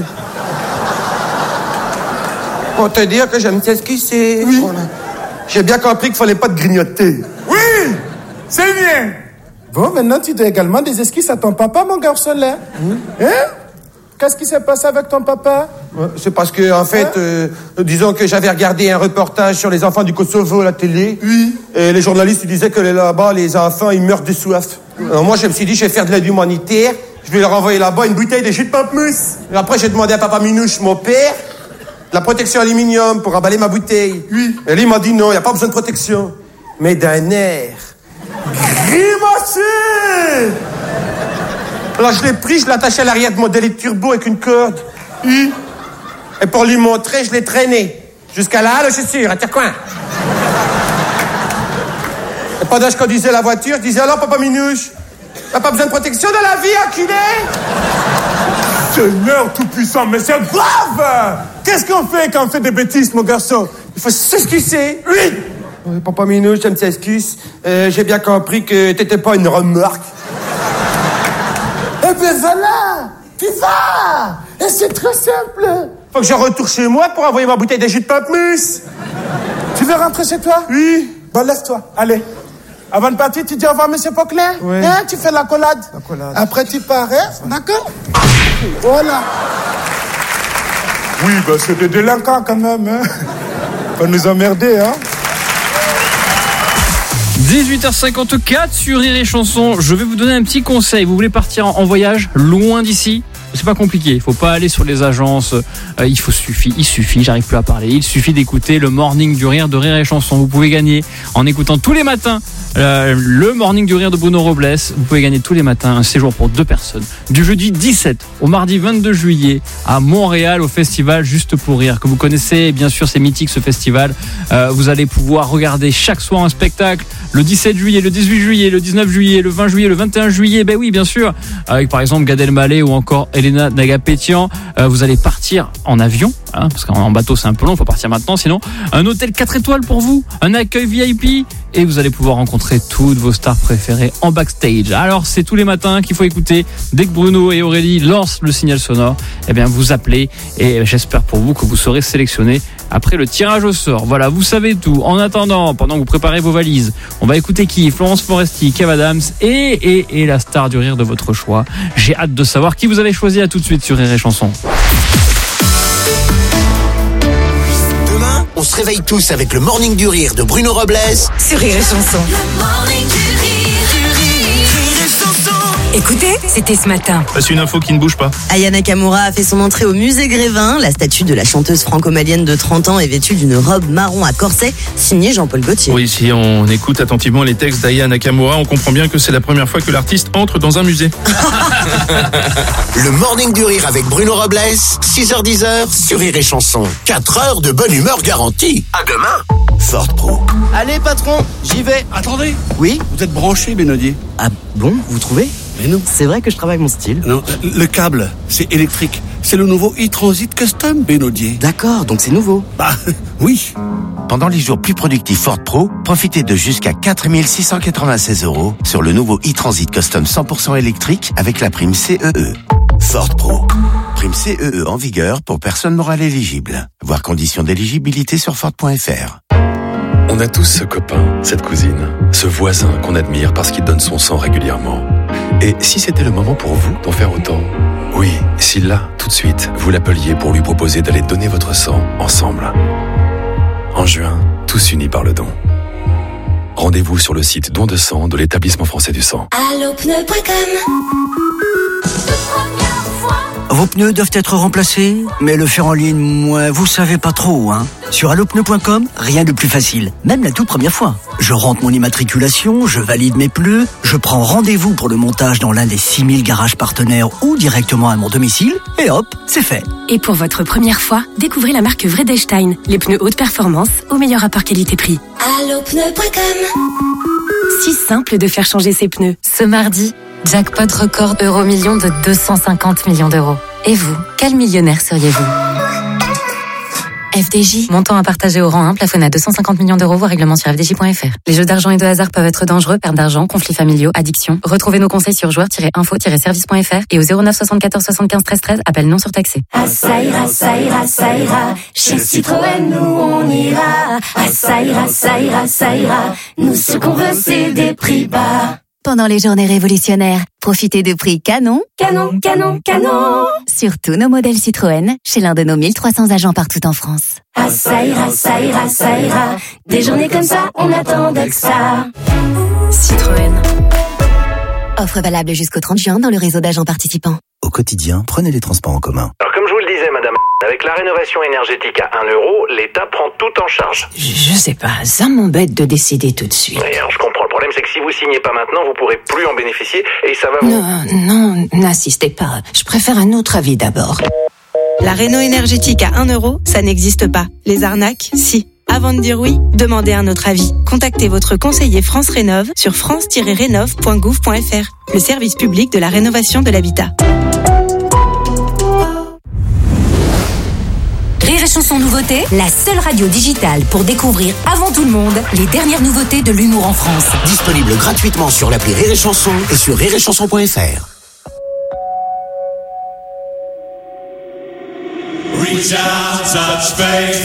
Pour te dire que je me t'excuser. Oui. J'ai bien compris qu'il fallait pas te grignoter. Oui, c'est bien. Bon, maintenant tu dois également des esquisses à ton papa, mon garçon là. Mmh. Hein? Qu'est-ce qui s'est passé avec ton papa? Ouais, c'est parce que, en fait, hein? euh, disons que j'avais regardé un reportage sur les enfants du Kosovo à la télé. Oui. Et les journalistes ils disaient que là-bas, les enfants, ils meurent de soif. Alors moi, je me suis dit, je vais faire de l'aide humanitaire. Je vais leur envoyer là-bas une bouteille de jus de pamplemousse. Et après, j'ai demandé à papa Minouche, mon père, la protection aluminium pour emballer ma bouteille. Oui. Et lui, il m'a dit non, il n'y a pas besoin de protection. Mais d'un air grimacé. Alors je l'ai pris, je l'ai attaché à l'arrière de mon délit turbo avec une corde. Oui. Et pour lui montrer, je l'ai traîné. Jusqu'à la halle aux chaussures, à Tire-Coin. Et pendant que je conduisais la voiture, je disais alors, papa Minouche, t'as pas besoin de protection dans la vie, enculé? Seigneur tout-puissant, mais c'est grave! Qu'est-ce qu'on fait quand on fait des bêtises, mon garçon? Il faut s'excuser. Oui! Oui, papa Minouche, je me t'excuse. Euh, j'ai bien compris que t'étais pas une remorque. Eh bien voilà! Tu vas! Et c'est très simple! Faut que je retourne chez moi pour envoyer ma bouteille de jus de pamplemousse. Tu veux rentrer chez toi? Oui. Bon, laisse-toi, allez. Avant de partir, tu dis au revoir, monsieur Poquelin. Oui. Hein, tu fais la collade. La collade. Après, tu pars, hein? D'accord? Voilà. Oui, bah, c'est des délinquants quand même, hein? Pas nous emmerder, hein? dix-huit heures cinquante-quatre sur Rire et Chanson. Je vais vous donner un petit conseil. Vous voulez partir en voyage loin d'ici? C'est pas compliqué, il faut pas aller sur les agences, euh, il faut suffit, il suffit, j'arrive plus à parler, il suffit d'écouter le Morning du Rire de Rire et Chanson. Vous pouvez gagner en écoutant tous les matins euh, le Morning du Rire de Bruno Robles. Vous pouvez gagner tous les matins un séjour pour deux personnes du jeudi dix-sept au mardi vingt-deux juillet à Montréal au festival Juste pour Rire, que vous connaissez bien sûr, c'est mythique ce festival. Euh, vous allez pouvoir regarder chaque soir un spectacle le dix-sept juillet, le dix-huit juillet, le dix-neuf juillet, le vingt juillet, le vingt et un juillet. Ben oui, bien sûr, avec par exemple Gad Elmaleh ou encore Elena Nagapetian. Euh, vous allez partir en avion, hein, parce qu'en bateau c'est un peu long, il faut partir maintenant, sinon un hôtel quatre étoiles pour vous, un accueil V I P, et vous allez pouvoir rencontrer toutes vos stars préférées en backstage. Alors c'est tous les matins qu'il faut écouter. Dès que Bruno et Aurélie lancent le signal sonore, eh bien vous appelez, et j'espère pour vous que vous serez sélectionné après le tirage au sort. Voilà, vous savez tout. En attendant, pendant que vous préparez vos valises, on va écouter qui? Florence Foresti, Kev Adams et, et, et la star du rire de votre choix. J'ai hâte de savoir qui vous avez choisi. À tout de suite sur Rire et Chanson. Demain, on se réveille tous avec le Morning du Rire de Bruno Robles Sur Rire et Chanson. Le morning du rire, du rire, rire et chanson. Écoutez, c'était ce matin. C'est une info qui ne bouge pas. Aya Nakamura a fait son entrée au musée Grévin. La statue de la chanteuse franco-malienne de trente ans est vêtue d'une robe marron à corset signée Jean-Paul Gaultier. Oui, si on écoute attentivement les textes d'Aya Nakamura, on comprend bien que c'est la première fois que l'artiste entre dans un musée. Le Morning du Rire avec Bruno Robles, six heures dix sur Rire et Chanson. quatre heures de bonne humeur garantie. À demain. Ford Pro. Allez patron, j'y vais. Attendez. Oui? Vous êtes branché, Benodier? Ah bon, vous trouvez? Mais non. C'est vrai que je travaille mon style. Non, le câble, c'est électrique. C'est le nouveau e-Transit Custom, Benodier. D'accord, donc c'est nouveau. Bah, oui. Pendant les jours plus productifs Ford Pro, profitez de jusqu'à quatre mille six cent quatre-vingt-seize euros sur le nouveau e-Transit Custom cent pour cent électrique avec la prime C E E. Ford Pro. Prime C E E en vigueur pour personnes morales éligibles. Voir conditions d'éligibilité sur Ford point F R. On a tous ce copain, cette cousine, ce voisin qu'on admire parce qu'il donne son sang régulièrement. Et si c'était le moment pour vous d'en faire autant? Oui, si là, tout de suite, vous l'appeliez pour lui proposer d'aller donner votre sang ensemble. En juin, tous unis par le don. Rendez-vous sur le site don de sang de l'établissement français du sang. Allopneu point com. Vos pneus doivent être remplacés, mais le faire en ligne, moi, vous savez pas trop, hein. Sur allopneu point com, rien de plus facile, même la toute première fois. Je rentre mon immatriculation, je valide mes pneus, je prends rendez-vous pour le montage dans l'un des six mille garages partenaires ou directement à mon domicile, et hop, c'est fait. Et pour votre première fois, découvrez la marque Vredestein, les pneus haute performance au meilleur rapport qualité-prix. Allopneu point com. Si simple de faire changer ses pneus. Ce mardi, jackpot record euro million de deux cent cinquante millions d'euros. Et vous, quel millionnaire seriez-vous? F D J. Montant à partager au rang un, plafonné à deux cent cinquante millions d'euros, voire règlement sur f d j point f r. Les jeux d'argent et de hasard peuvent être dangereux, perte d'argent, conflits familiaux, addiction. Retrouvez nos conseils sur joueurs tiret info tiret service point f r et au zéro neuf soixante-quatorze soixante-quinze treize treize, appel non surtaxé. Ah ça ira, ça ira, ça ira. Chez Citroën, nous on ira. Ah ça ira, ça ira, ça ira. Nous ce qu'on veut c'est des prix bas. Pendant les journées révolutionnaires, profitez de prix canon, canon, canon, canon. Sur tous nos modèles Citroën, chez l'un de nos mille trois cents agents partout en France. Ah ça ira, ça ira, ça ira. Des journées comme ça, on attendait que ça. Citroën. Offre valable jusqu'au trente juin dans le réseau d'agents participants. Au quotidien, prenez les transports en commun. Alors comme je vous le disais, madame, avec la rénovation énergétique à un euro, l'État prend tout en charge. Je, je sais pas, ça m'embête de décider tout de suite. Et alors je comprends, le problème c'est que si vous signez pas maintenant, vous pourrez plus en bénéficier et ça va vous... Non, non, n'insistez pas, je préfère un autre avis d'abord. La réno énergétique à un euro, ça n'existe pas. Les arnaques, si. Avant de dire oui, demandez un autre avis. Contactez votre conseiller France Rénov sur france tiret rénov point gouv point f r, le service public de la rénovation de l'habitat. Rire et Chanson Nouveautés, la seule radio digitale pour découvrir avant tout le monde les dernières nouveautés de l'humour en France. Disponible gratuitement sur l'appli Rire et Chanson et sur rire et chanson point f r. Reach out, touch faith.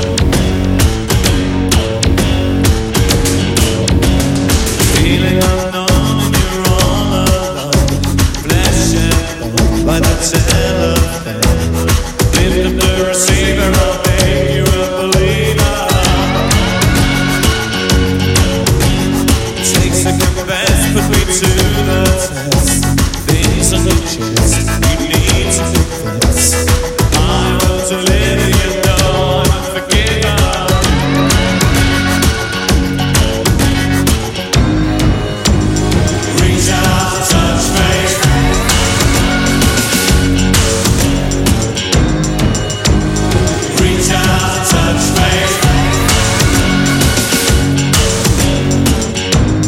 Feeling